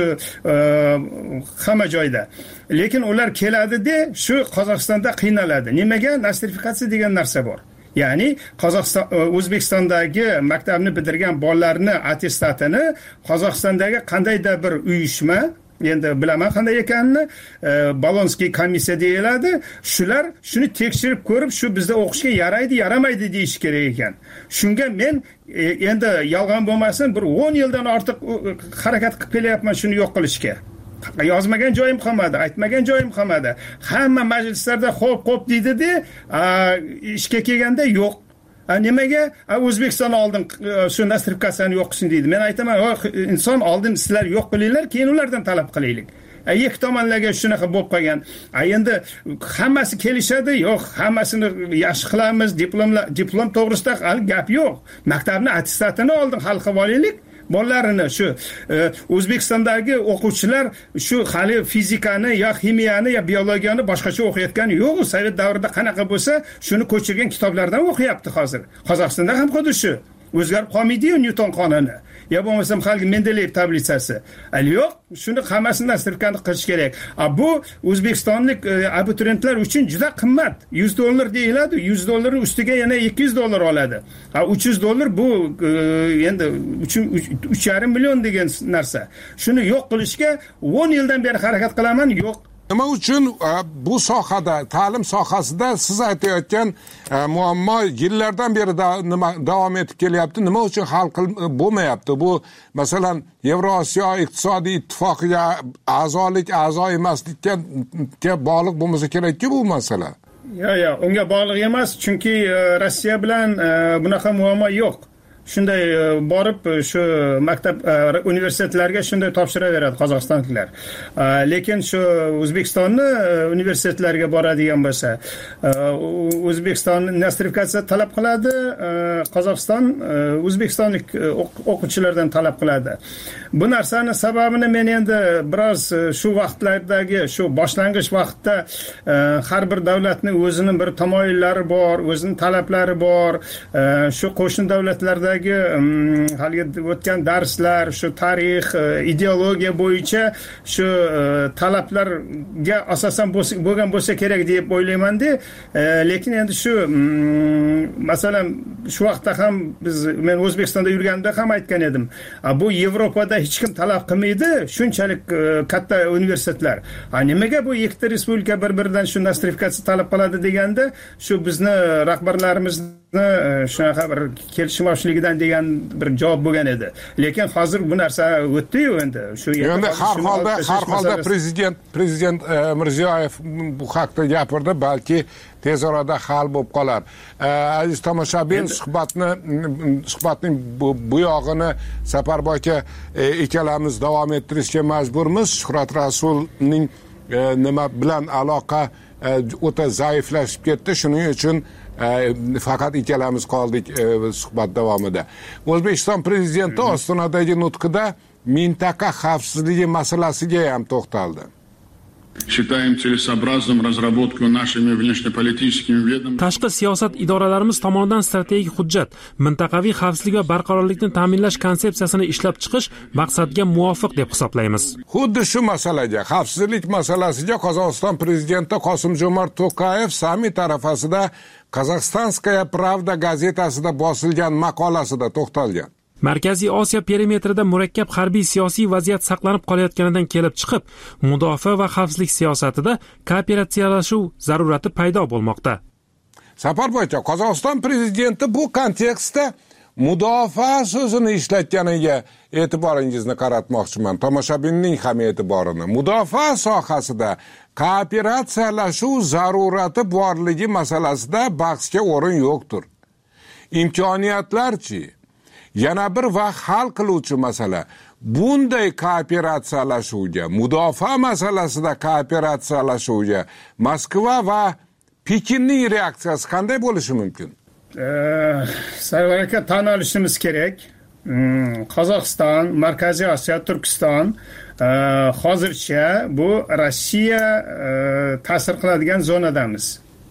hamma joyda. Lekin ular keladi-da, shu Qozog'istonda qiynaladi. Nimaga? Nostrifikatsiya degan narsa bor. Ya'ni O'zbekistondagi maktabni bitirgan bolalarni attestatini Qozog'istondagi qandaydir bir uyushma, endi bilaman qanday ekanini, Bolonskiy komissiya deyiladi. Shular shuni tekshirib ko'rib, shu bizda o'qishga yaraydi, yaramaydi deyish kerak ekan. Shunga men endi yolg'on bo'lmasin, bir 10 yildan ortiq harakat qilib kelyapman shuni yo'q qilishga. Yozmagan joyim qolmadi, aytmagan joyim qolmadi. Hamma majlislarda xo'p deydi-da, ishga kelganda yo'q. Nimaga? O'zbekiston oldin shu nostrifikatsiyani yo'q qilsin deydi. Men aytaman, inson oldin sizlar yo'q qilinglar, keyin ulardan talab qilaylik. Ikki tomonlarga shunaqa bo'lib qolgan. Endi hammasi kelishadi, yo'q, hammasini yaxshi qilamiz, diplom to'g'risida hali gap yo'q. Maktabni attestatini oldin hal qilib olaylik. Bolalarini shu O'zbekistondagi o'quvchilar shu hali fizikani yo ximiyani yo biologiyani boshqacha o'qiyotgani yo'q. Sovet davrida qanaqa bo'lsa, shuni ko'chirgan kitoblardan o'qiyapti hozir. Qozog'istonda ham xuddi shu. O'zgarib qolmaydi-yu Nyuton qonuni. Ya bo'lmasam hali Mendeleyev tablitsasi. Yo'q, shuni hammasini nostrifikani qilish kerak. Bu o'zbekistonlik abituriyentlar uchun juda qimmat. $100 deyiladi, $100 ustiga yana $200 oladi. $300 bu endi 3,5 million degan narsa. Shuni yo'q qilishga 10 yildan beri harakat qilaman, yo'q. Nima uchun bu sohada, ta'lim sohasida siz aytayotgan muammo yillardan beri davom etib kelyapti? Nima uchun hal bo'lmayapti? Bu masalan Yevrosiyo iqtisodiy ittifoqiga a'zo emaslikka bog'liq bo'lmasa kerak-ku bu masala. Yo'q, unga bog'liq emas, chunki Rossiya bilan bunaqa muammo yo'q. shunday borib shu maktab universitetlarga shunday topshiraveradi qozog'istonliklar. Lekin shu O'zbekistonni universitetlariga boradigan bo'lsa, O'zbekiston nostrifikatsiya talab qiladi, Qozog'iston o'zbekistonlik o'quvchilardan talab qiladi. Bu narsani sababini men endi biroz shu vaqtlardagi, shu boshlang'ich vaqtda har bir davlatning o'zining bir tamoyillari bor, o'zining talablari bor. Shu qo'shni davlatlardagi hali o'tgan darslar, shu tarix, ideologiya bo'yicha shu talablarga asosan bo'lgan bo'lsa kerak deb o'ylayman-da. Lekin endi shu masalan shu vaqtda ham men O'zbekistonda yurganimda ham aytgan edim. Bu Yevropada hech kim talab qilmaydi, shunchalik katta universitetlar. Nimaga bu ikkita respublika bir-biridan shu nostrifikatsiya talab qiladi deganda, shu bizni rahbarlarimizni shunaqa bir kelishmovchiligidan degan bir javob bo'lgan edi. Lekin hozir bu narsa o'tdi-yu endi. Shu endi har holda prezident Mirziyoyev bu haqda gapirdi, balki tez orada hal bo'lib qolar. Aziz tomoshabin, suhbatning bu yog'ini Saparboy aka ikkalamiz davom ettirishga majburmiz. Shuhrat Rasulning nima bilan aloqa o'ta zaiflashib ketdi. Shuning uchun faqat ikkalamiz qoldik suhbat davomida. O'zbekiston prezidenti Ostonadagi nutqida mintaqa xavfsizligi masalasiga ham to'xtaldi. Считаем целесообразным разработку нашими внешнеполитическими ведомствами. Tashqi siyosat idoralarimiz tomonidan strategik hujjat, mintaqaviy xavfsizlik va barqarorlikni ta'minlash konsepsiyasini ishlab chiqish maqsadga muvofiq deb hisoblaymiz. Xuddi shu masalaga, xavfsizlik masalasiga Qozog'iston prezidenti Qosim-Jo'mart To'qayev sammit arafasida Qozog'istonskaya Pravda gazetasida bosilgan maqolasida to'xtalgan. Markaziy Osiyo perimetrida murakkab harbiy siyosiy vaziyat saqlanib qolayotganidan kelib chiqib, mudofaa va xavfsizlik siyosatida kooperatsiyalashuv zarurati paydo bo'lmoqda. Saparboy aka, Qozog'iston prezidenti bu kontekstda mudofaa so'zini ishlatganiga e'tiboringizni qaratmoqchiman. Tomoshabinning ham e'tiborini. Mudofaa sohasida kooperatsiyalashuv zarurati borligi masalasida bahsga o'rin yo'qdir. Imkoniyatlarchi? Yana bir vaqt hal qiluvchi masala. Bunday kooperatsiyalashuvga, mudofaa masalasida kooperatsiyalashuvga Moskva va Pekinning reaksiyasi qanday bo'lishi mumkin? Sarvar aka, tan olishimiz kerak. Qozog'iston, Markaziy Osiyo, Turkiston hozircha bu Rossiya ta'sir qiladigan zonadamiz.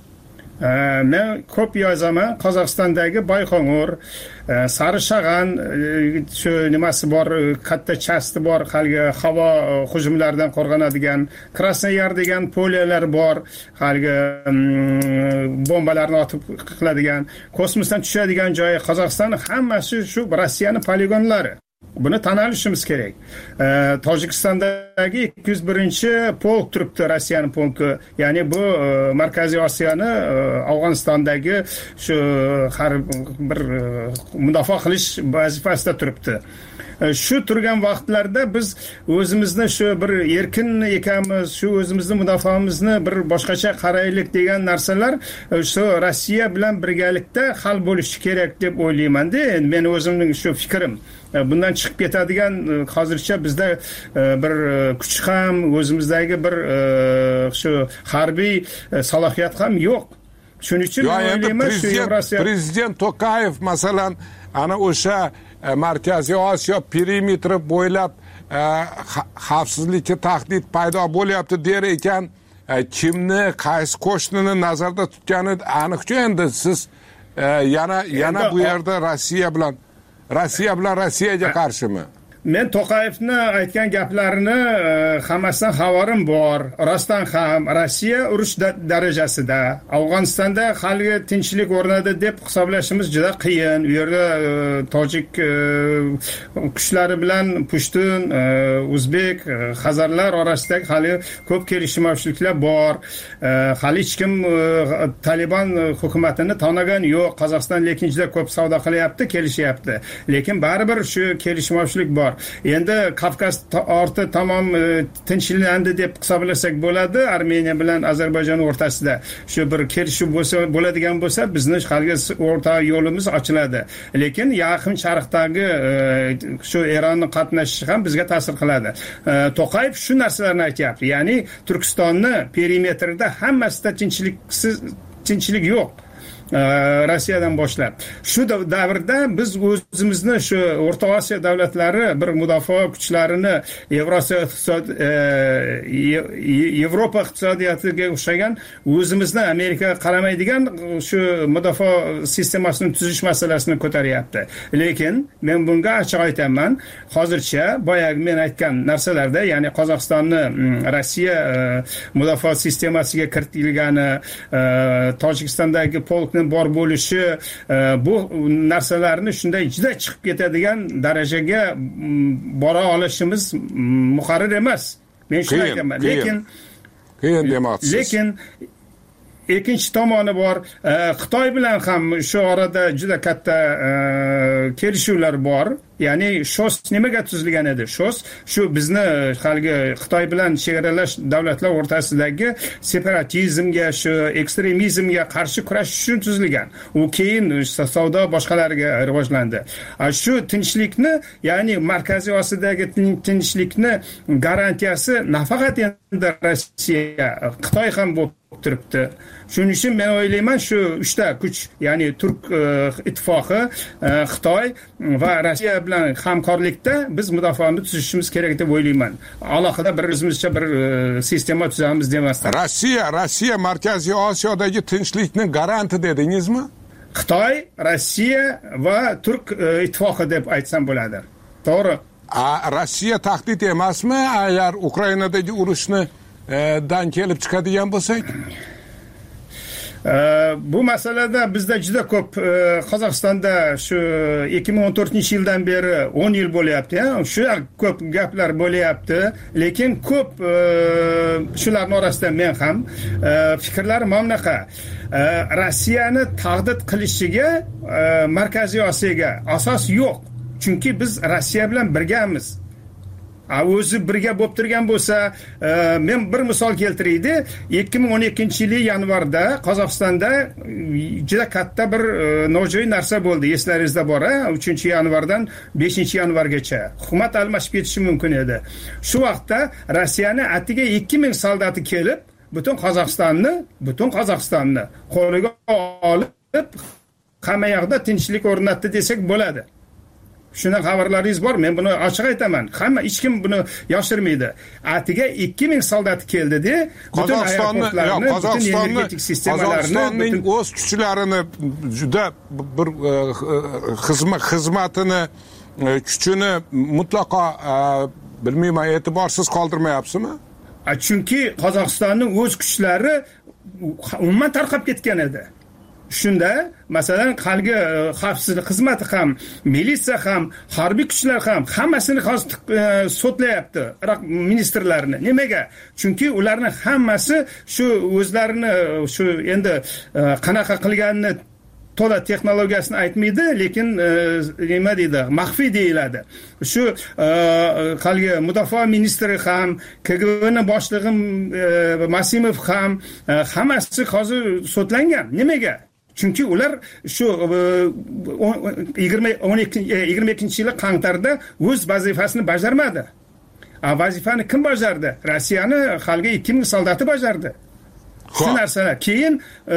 Men ko'p yozaman, Qozog'istondagi Bayqo'ng'ir, Sarishag'an shu nimasi bor, katta chasti bor, haligi havo hujumlaridan qo'rg'anadigan, Krasnoyar degan poliyalar bor, haligi bombalarni otib qiladigan, kosmosdan tushadigan joyi Qozog'iston hammasi shu Rossiyaning poligonlari. Buni tan olishimiz kerak. Tojikistondagi 201-polk turibdi, Rossiyaning polki. Ya'ni bu Markaziy Osiyoni Afg'onistondagi shu har bir mudofaa qilish vazifasida turibdi. Shu turgan vaqtlarda biz o'zimizni shu bir erkin ekanmiz, shu o'zimizni mudofaamizni bir boshqacha qaraylik degan narsalar shu Rossiya bilan birgalikda hal bo'lishi kerak deb o'ylayman-da. Men o'zimning shu fikrim. Bundan chiqib ketadigan hozircha bizda bir kuch ham, o'zimizdagi bir shu harbiy salohiyat ham yo'q. Shuning uchun o'ylayman shu Yevrosiyo prezident To'qayev masalan ana o'sha Markaziy Osiyo perimetri bo'ylab xavfsizlikka tahdid paydo bo'lyapti der ekan, kimni, qaysi qo'shnini nazarda tutgani aniq-ku. Endi siz yana bu yerda Rossiyaga qarshimi? Men To'qayevni aytgan gaplarini hammasidan xabarim bor. Rostdan ham Rossiya urush darajasida, Afg'onistonda hali tinchlik o'rnadi deb hisoblashimiz juda qiyin. U yerda tojik kuchlari bilan Pushtun, O'zbek, Xazarlar orasidagi hali ko'p kelishmovchiliklar bor. Hali hech kim Taliban hukumatini tanagan yo'q. Qozog'iston lekin juda ko'p savdo qilyapti, kelishyapti. Lekin baribir shu kelishmovchilik bor. bor. Endi Kavkaz orti tamom tinchlandi deb hisoblasak bo'ladi. Armeniya bilan Ozarbayjon o'rtasida shu bir kelishuv bo'ladigan bo'lsa, bizni hali o'rta yo'limiz ochiladi. Lekin Yaqin Sharqdagi shu Eronning qatnashishi ham bizga ta'sir qiladi. To'qayev shu narsalarni aytyapti. Ya'ni Turkistonni perimetrida hammasida tinchlik yo'q. Rossiyadan boshlab. Shu davrda biz o'zimizni shu O'rta Osiyo davlatlari bir mudofaa kuchlarini Yevropa iqtisodiyotiga o'xshagan o'zimizni Amerikaga qaramaydigan shu mudofaa sistemasini tuzish masalasini ko'taryapti. Lekin men bunga ochiq aytaman, hozircha boyagi men aytgan narsalarda, ya'ni Qozog'istonni Rossiya mudofaa sistemasiga kiritilgani, Tojikistondagi polkni bor bo'lishi, bu narsalarni shunday juda chiqib ketadigan darajaga bora olishimiz muqarrar emas. Men shuni aytaman. Qiyin demoqchisiz. Lekin ikkinchi tomoni bor. Xitoy bilan ham shu orada juda katta kelishuvlar bor. Ya'ni SHOS nimaga tuzilgan edi? SHOS shu bizni haligi Xitoy bilan chegaralash davlatlar o'rtasidagi separatizmga, shu ekstremizmga qarshi kurashish uchun tuzilgan. U keyin savdo boshqalariga rivojlandi. Shu tinchlikni, ya'ni Markaziy Osiyodagi tinchlikni garantiyasi nafaqat endi Rossiya, Xitoy ham bo'lib turibdi. Shuning uchun men o'ylayman, shu uchta kuch, ya'ni Turk ittifoqi, Xitoy va Rossiya bilan hamkorlikda biz mudofaani tuzishimiz kerak deb o'ylayman. Alohida bir o'zimizcha bir sistema tuzamiz demasdan. Rossiya Markaziy Osiyodagi tinchlikning garanti dedingizmi? Xitoy, Rossiya va Turk ittifoqi deb aytsam bo'ladi. To'g'ri. Rossiya tahdid emasmi agar Ukrainadagi urushni dan kelib chiqadigan bo'lsak? Bu masalada bizda juda ko'p Qozog'istonda shu 2014-yildan beri 10 yil bo'lyapti, shu ko'p gaplar bo'lyapti, lekin ko'p shularning orasida men ham fikrlarim bunaqa. Rossiyani tahdid qilishiga Markaziy Osiyoga asos yo'q. Chunki biz Rossiya bilan birgamiz. O'zi birga bo'lib turgan bo'lsa, men bir misol keltiraydi. 2012-yil yanvarda Qozog'istonda juda katta bir nojo'ya narsa bo'ldi. Eslaringizda bor, 3-yanvardan 5-yanvargacha hukumat almashib ketishi mumkin edi. Shu vaqtda Rossiyani atiga 2000 soldati kelib, butun Qozog'istonni qo'liga olib, hamma yoqda tinchlik o'rnatdi desak bo'ladi. Shuna xabarlaringiz bor, men buni ochiq aytaman. Hech kim buni yoshirmaydi. Atiga 2000 soldat keldi-de, butun aeroportlarni, butun energetik sistemalarni, o'z kuchlarini juda bir xizmatini, kuchini mutlaqo bilmayman, e'tiborsiz qoldirmayapsizmi? Chunki Qozog'istonning o'z kuchlari umuman tarqab ketgan edi. Shunda, masalan, qalgi xavfsizlik xizmati ham, militsiya ham, harbiy kuchlar ham hammasini hozir sotlayapti, Iroq ministrlarini. Nimaga? Chunki ularning hammasi shu o'zlarini shu endi qanaqa qilganini to'la texnologiyasini aytmaydi, lekin nima deydi, maxfiy deyiladi. Shu qalgi mudofaa ministri ham, KGBning boshlig'i Masimov ham hammasi hozir sotlangan. Nimaga? Chunki ular shu 22-yil qantarda o'z vazifasini bajarmadi. Vazifani kim bajardi? Rossiyani xalqi 2000 soldati bajardi. Shu narsalar. Keyin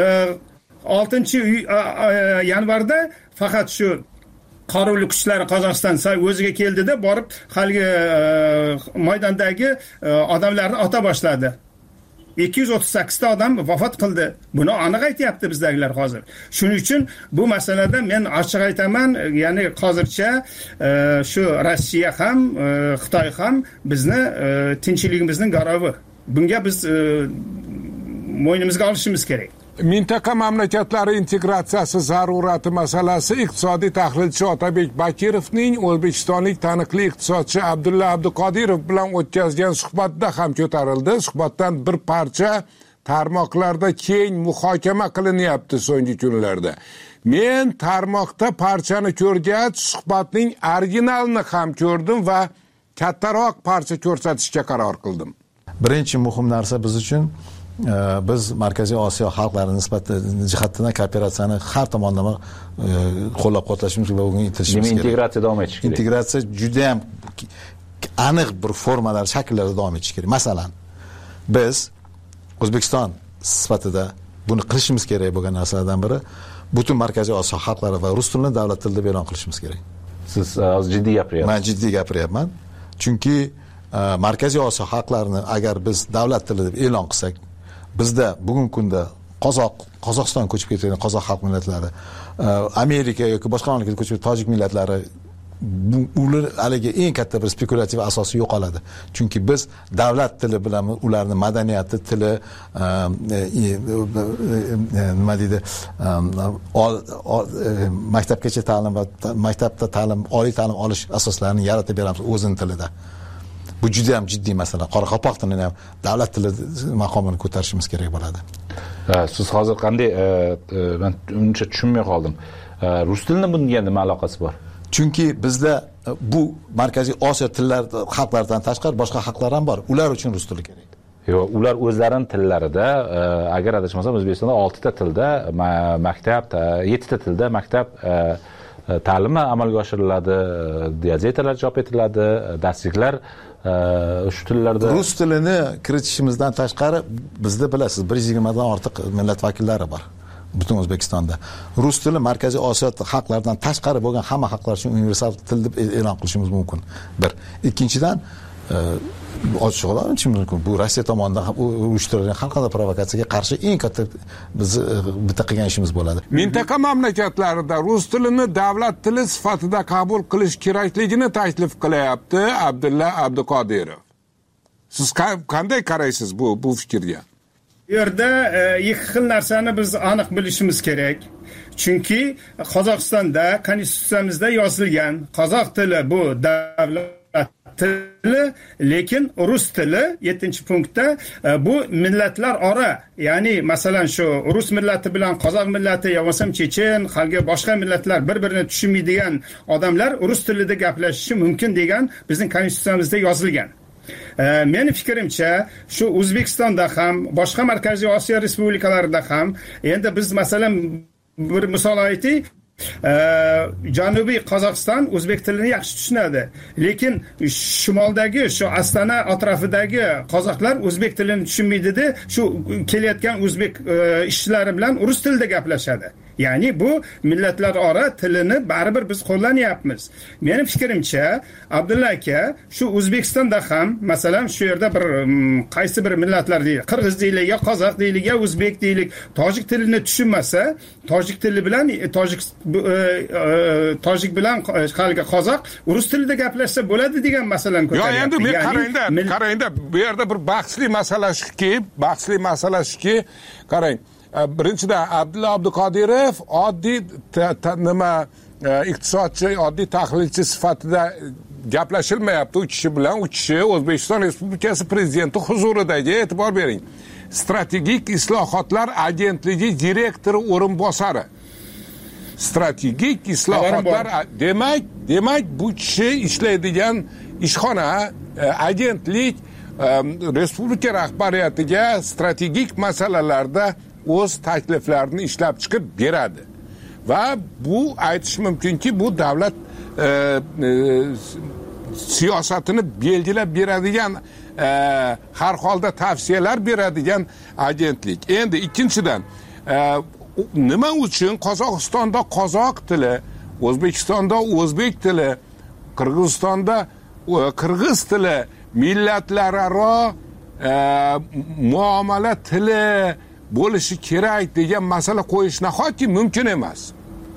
6-yanvarda faqat shu qaruvli kuchlar Qozog'iston o'ziga keldida borib xalqi maydondagi odamlarni ota boshladi. 238 ta odam vafot qildi. Buni aniq aytayapti bizdagilar hozir. Shuning uchun bu masalada men ochiq aytaman, ya'ni hozircha shu Rossiya ham, Xitoy ham bizni tinchligimizning garovi. Bunga biz mo'ynimizga olishimiz kerak. Mintaqa mamlakatlari integratsiyasi zarurati masalasi iqtisodiy tahlilchi Otabek Bakirovning o'zbekistonlik taniqli iqtisodchi Abdulla Abduqodirov bilan o'tkazgan suhbatda ham ko'tarildi. Suhbatdan bir parcha tarmoqlarda keng muhokama qilinyapti so'nggi kunlarda. Men tarmoqda parchani ko'rgach, suhbatning originalini ham ko'rdim va kattaroq parcha ko'rsatishga qaror qildim. Birinchi muhim narsa biz uchun biz Markaziy Osiyo xalqlari jihatidan kooperatsiyani har tomonlama qo'llab-quvvatlashimiz va unga intilishimiz kerak. Integratsiya davom etishi kerak. Integratsiya juda ham aniq bir formalar, shakllarda davom etishi kerak. Masalan, biz O'zbekiston sifatida buni qilishimiz kerak bo'lgan narsalardan biri butun Markaziy Osiyo xalqlari va rus tilini davlat tilida e'lon qilishimiz kerak. Siz jiddiy gapiryapsiz. Men jiddiy gapiryapman. Chunki Markaziy Osiyo xalqlarini agar biz davlat tilida deb e'lon qilsak, bizda bugungi kunda Qozog'iston ko'chib ketgan qozoq xalq millatlari, Amerika yoki boshqa mamlakatga ko'chib tojik millatlari ular haligi eng katta bir spekulativ asosi yo'qoladi. Chunki biz davlat tili bilan ularning madaniyati, tili, nima deydi, maktabgacha ta'lim va maktabda ta'lim, oliy ta'lim olish asoslarini yaratib beramiz o'zining tilida. Bu juda ham jiddiy masala. Qoraqalpoq tilini ham davlat tili maqomini ko'tarishimiz kerak bo'ladi. Siz hozir qanday men uncha tushunmay qoldim. Rus tilining bunga nima aloqasi bor? Chunki bizda bu Markaziy Osiyo tillar xalqlaridan tashqari boshqa xalqlar ham bor. Ular uchun rus tili kerak. Yo'q, ular o'zlarining tillarida, agar adashmasam O'zbekistonda 6 ta tilda maktab, 7 ta tilda maktab ta'limi amalga oshiriladi, gazetalar chop etiladi, darsliklar shu tillarda. Rus tilini kiritishimizdan tashqari bizda bilasiz 120 dan ortiq millat vakillari bor. Butun O'zbekistonda rus tili Markaziy Osiyo xalqlaridan tashqari bo'lgan hamma xalqlar uchun universal til deb e'lon qilishimiz mumkin. Bir. Ikkinchidan ochiqlanishi mumkin. Bu Rossiya tomonidan uyushtirilgan har qanday provokatsiyaga qarshi eng katta biz bitta qilgan ishimiz bo'ladi. Mintaqa mamlakatlarida rus tilini davlat tili sifatida qabul qilish kerakligini taklif qilyapti Abdulla Abduqodirov. Siz qanday qaraysiz bu fikrga? Bu yerda ikki xil narsani biz aniq bilishimiz kerak. Chunki Qozog'istonda konstitutsiyamizda yozilgan qozoq tili bu davlat tili, lekin rus tili 7-punktda bu millatlar ora, ya'ni masalan shu rus millati bilan qozoq millati, yo'qmasam chechen, halga boshqa millatlar bir-birini tushunmaydigan odamlar rus tilida gaplashishi mumkin degan bizning konstitutsiyamizda yozilgan. Meni fikrimcha, shu O'zbekistonda ham, boshqa Markaziy Osiyo respublikalarida ham, endi biz masalan bir misol aytaylik, Janubiy Qozog'iston o'zbek tilini yaxshi tushunadi, lekin shimoldagi shu Astana atrofidagi qozoqlar o'zbek tilini tushunmaydi-da, shu kelayotgan o'zbek ishchilari bilan rus tilida gaplashadi. Ya'ni bu millatlar ora tilini baribir biz qo'llanyapmiz. Meni fikrimcha, Abdulla aka, shu O'zbekistonda ham, masalan, shu yerda bir qaysi bir millatlar deydi, qirg'iz deylik, yo qozoq deylik, yo o'zbek deylik, tojik tilini tushunmasa, tojik tili bilan tojik bilan halga qozoq rus tilida gaplashsa bo'ladi degan masalani ko'taryapti. Yo'q, endi men qarangda, bu yerda bir bahsli masala shuki, qarang. Birinchidan Abdulla Abduqodirov oddiy iqtisodchi, oddiy tahlilchi sifatida gaplashilmayapti u kishi bilan. U kishi O'zbekiston Respublikasi prezidenti huzuridagi, e'tibor bering, Strategik islohotlar agentligi direktori o'rinbosari. Strategik islohotlar demak bu kishi ishlaydigan ishxona, agentlik respublika rahbariyatiga strategik masalalarda o'z takliflarini ishlab chiqib beradi. Va bu aytish mumkinki, bu davlat siyosatini belgilab beradigan, har holda tavsiyalar beradigan agentlik. Endi ikkinchidan, nima uchun Qozog'istonda qozoq tili, O'zbekistonda o'zbek tili, Qirg'izistonda qirg'iz tili, millatlararo muomala tili bo'lishi kerak degan masala qo'yish nahotki mumkin emas?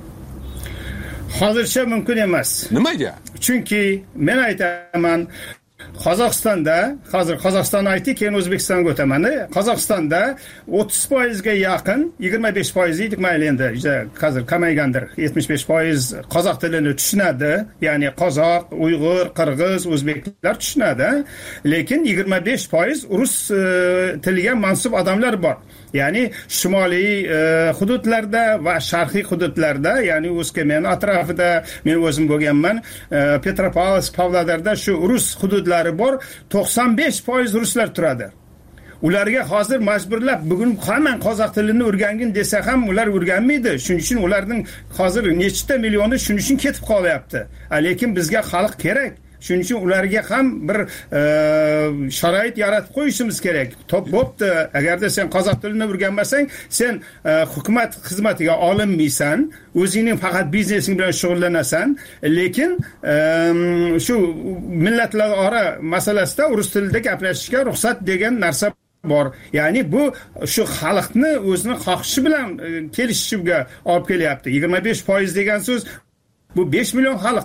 Hozircha mumkin emas. Nimaga? Chunki men aytaman, Qozog'istonda, hozir Qozog'istonni aytdik, keyin O'zbekistonga o'taman. Qozog'istonda 30% ga yaqin, 25% deydik, mayli endi, hozir kamaygandir. 75% qozoq tilini tushunadi, ya'ni qozoq, uyg'ur, qirg'iz, o'zbeklar tushunadi, lekin 25% rus tiliga mansub odamlar bor. Ya'ni shimoliy hududlarda va sharqiy hududlarda, ya'ni O'zkemen atrofida, men o'zim bo'lganman, Petropavlovsk, Pavlodarda shu rus hududlari bor, 95% ruslar turadi. Ularga hozir majburlab bugun hamma qozoq tilini o'rgangin desa ham ular o'rganmaydi. Shuning uchun ularning hozir nechta millioni shuning uchun ketib qolyapti. Lekin bizga xalq kerak. Shuning uchun ularga ham bir sharoit yaratib qo'yishimiz kerak. Bo'pti, agarda sen qozoq tilini o'rganmasang, sen hukumat xizmatiga olinmaysan, o'zingning faqat biznesing bilan shug'ullanasan, lekin shu millatlararo masalasida rus tilida gaplashishga ruxsat degan narsa bor. Ya'ni bu shu xalqni o'zini xohishi bilan kelishishiga olib kelyapti. 25% degan so'z bu 5 million xalq.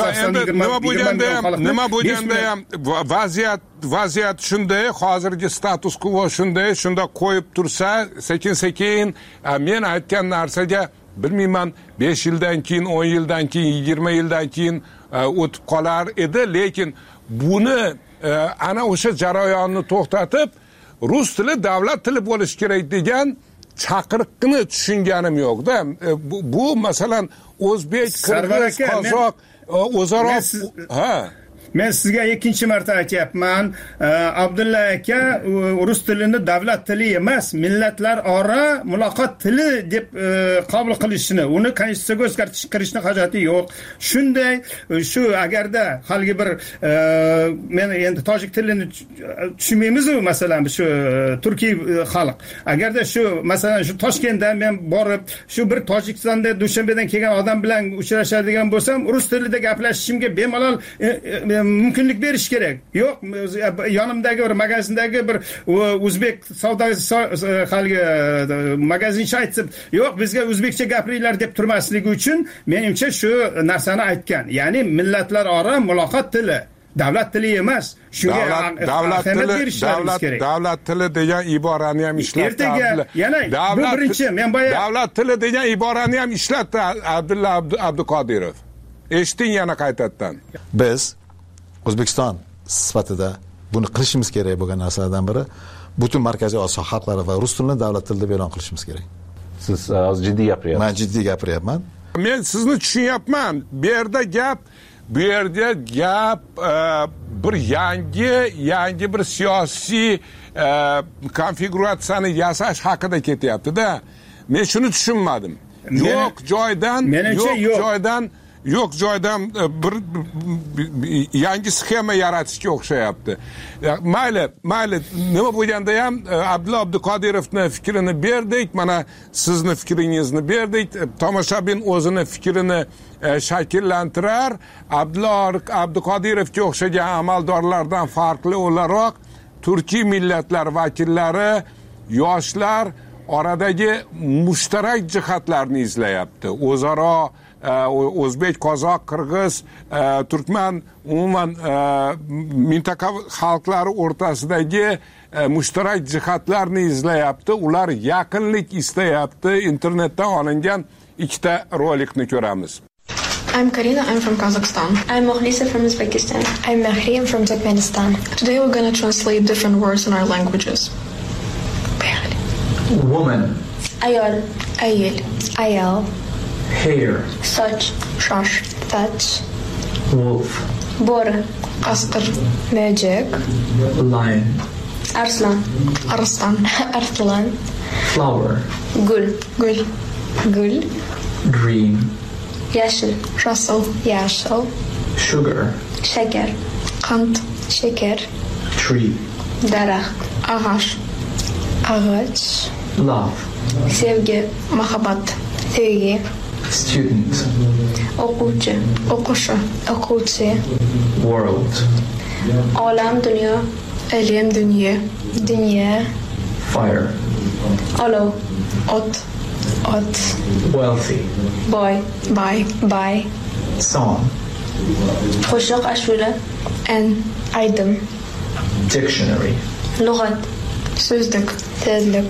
Nima bo'lganda ham vaziyat shunday, hozirgi status quo shunday, shunda qo'yib tursa, sekin men aytgan narsaga bilmayman 5 yildan keyin, 10 yildan keyin, 20 yildan keyin o'tib qolar edi, lekin buni ana o'sha jarayonni to'xtatib rus tili davlat tili bo'lishi kerak degan chaqiriqni tushunganim yo'q-da. Bu masalan o'zbek, qirg'iz, qozoq o'zaro men sizga ikkinchi marta aytyapman, Abdulla aka rus tilini davlat tili emas, millatlararo muloqot tili deb qabul qilishini, uni konstitutsiyaga o'zgartirish kirishni hojati yo'q. Shunday shu agarda haligi bir men endi tojik tilini tushunmaymiz-ku, masalan shu turkiy xalq. Agarda shu masalan shu Toshkentda men borib shu bir Tojikistonda Dushanbedan kelgan odam bilan uchrashadigan bo'lsam, rus tilida gaplashishimga bemalol mumkinlik berish kerak. Yo'q, yonimdagi bir magazindagi bir o'zbek savdo haligi magazinchi aytib, yo'q, bizga o'zbekcha gapiringlar deb turmasligi uchun menimcha shu narsani aytgan. Ya'ni millatlararo muloqot tili, davlat tili emas. Shunga ahamiyat berishlari kerak. Davlat tili degan iborani ham ishlatdi. Yana bu birinchi, men boya davlat tili degan iborani ham ishlatdi Abdulla Abduqodirov. Eshiting yana qaytadan. Biz O'zbekiston sifatida buni qilishimiz kerak bo'lgan narsalardan biri butun Markaziy Osiyo xalqlari va rus tilini davlat tilida e'lon qilishimiz kerak. Siz jiddiy gapiryapsiz. Men jiddiy gapiryapman. Men sizni tushunyapman. Bu yerda gap bir yangi bir siyosiy konfiguratsiyani yasash haqida ketyapti-da. Men shuni tushunmadim. Yo'q joydan bir yangi sxema yaratishga o'xshayapti. Mayli, nima bo'lganda ham Abdulla Abduqodirovning fikrini berdik, mana sizni fikringizni berdik, tomoshabin o'zini fikrini shakllantirar. Abdulla Abduqodirovga o'xshagan amaldorlardan farqli o'laroq turkiy millatlar vakillari, yoshlar oradagi mushtarak jihatlarni izlayapti. O'zaro o'zbek, qozoq, qirg'iz, turkman, umuman mintaqa xalqlari o'rtasidagi mushtarak jihatlarni izlayapti. Ular yaqinlik istayapti. Internetdan olingan ikkita rolikni ko'ramiz. I'm Karina, I'm from Kazakhstan. I'm Mohlisa from Uzbekistan. I'm Mahriam from Turkmenistan. Today we're going to translate different words in our languages. Woman. Ayol. Ayil. Ayal. Hair. Soch. Shosh. Touch. Wolf. Bo'ri. Asqir. Mo'jik. Lion. Arslan. Arslan. Arslan. Flower. Gul. Gul. Gul. Green. Yashil. Yashil. Yashil. Sugar. Shakar. Qand. Shakar. Tree. Daraxt. Ağaç. Ağaç. Love. Sevgi. Muhabbat. Sevgi. Student. O'quvchi. O'qishi. O'quvchi. World. Olam, dunyo. Ilm, dunyo. Dunyo. Fire. Olov. Ot. Ot. Wealthy. Boy. Boy. Boy. Song. Qo'shiq, ashula. N. Aydim. Dictionary. Lug'at. So'zlik. Tezlik.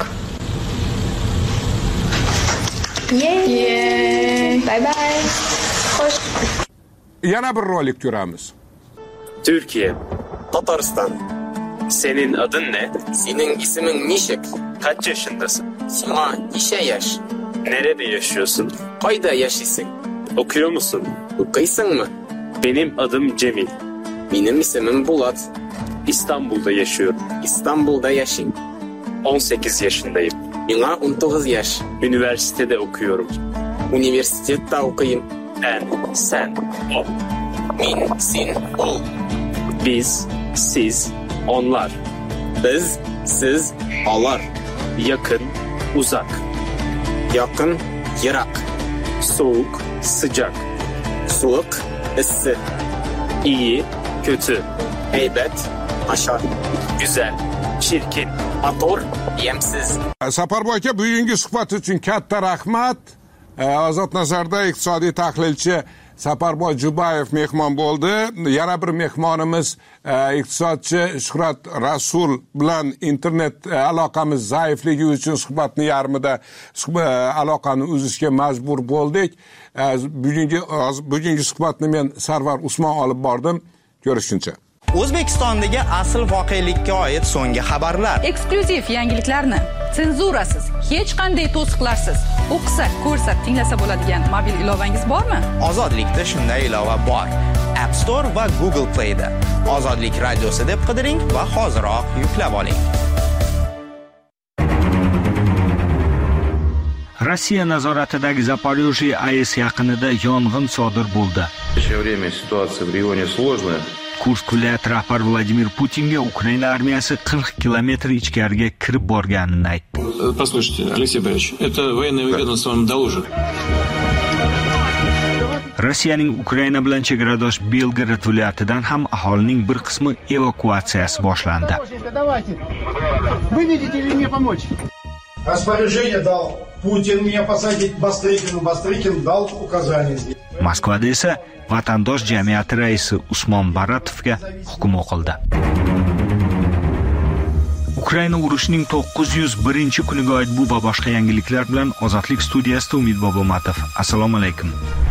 Yay! Bye bye. Xo'sh. Yana bir rolik ko'ramiz. Türkiye. Tataristan. Senin adın ne? Senin ismin nechik? Kaç yaşındasın? Sana necha yaş? Nerede yaşıyorsun? Qayda yashaysan? Okuyor musun? O'qiysanmi? Benim adım Cemil. Benim ismim Bulat. İstanbul'da yaşıyorum. İstanbul'da yaşayım. 18 yaşındayım. Bana 19 yaş. Üniversitede okuyorum. Üniversitede okuyayım. Ben, sen, o. Men, sen, ol. Biz, siz, onlar. Biz, siz, onlar. Yakın, uzak. Yakın, yirak. Soğuk, sıcak. Soğuk, ısı. İyi, kötü. Heybet, aşağı. Güzel, çirkin. Motor, yemsiz. Saparboy aka, bugungi suhbat uchun katta rahmat. Ozod nazarda iqtisodiy tahlilchi Saparboy Jubayev mehmon bo'ldi. Yana bir mehmonimiz iqtisodchi Shuhrat Rasul bilan internet aloqamiz zaifligi uchun suhbatni yarmida aloqani uzishga majbur bo'ldik. Bugungi suhbatni men Sarvar Usmon olib bordim. Ko'rishguncha. O'zbekistondagi asl voqelikka oid so'nggi xabarlar. Eksklyuziv yangiliklarni senzurasiz, hech qanday to'siqlarsiz o'qisa, ko'rsa, tinglasa bo'ladigan mobil ilovangiz bormi? Ozodlikda shunday ilova bor. App Store va Google Play'da. Ozodlik radiosi deb qidiring va hoziroq yuklab oling. Rossiya nazoratidagi Zaporojye AES yaqinida yong'in sodir bo'ldi. Situatsiya в регионе сложная. Kursk viloyati rahbari Vladimir Putinga Ukraina armiyasi 40 kilometr ichkariga kirib borganini aytdi. Послушайте, Алексей Борисович, это военное ведомство вам доложит. Rossiyaning Ukraina bilan chegaradosh Belgorod viloyatidan ham aholining bir qismi evakuatsiyasi boshlandi. Вы видите ли мне помочь? Распоряжение дал Putin мне посадить Бастрыкину, Бастрыкин дал указание. Moskvada esa vatandosh jamiyati raisi Usmon Baratovga hukm o'qildi. Ukraina urushining 901-kuniga oid bu va boshqa yangiliklar bilan Ozodlik studiyasida Umid Bobomatov. Assalomu alaykum.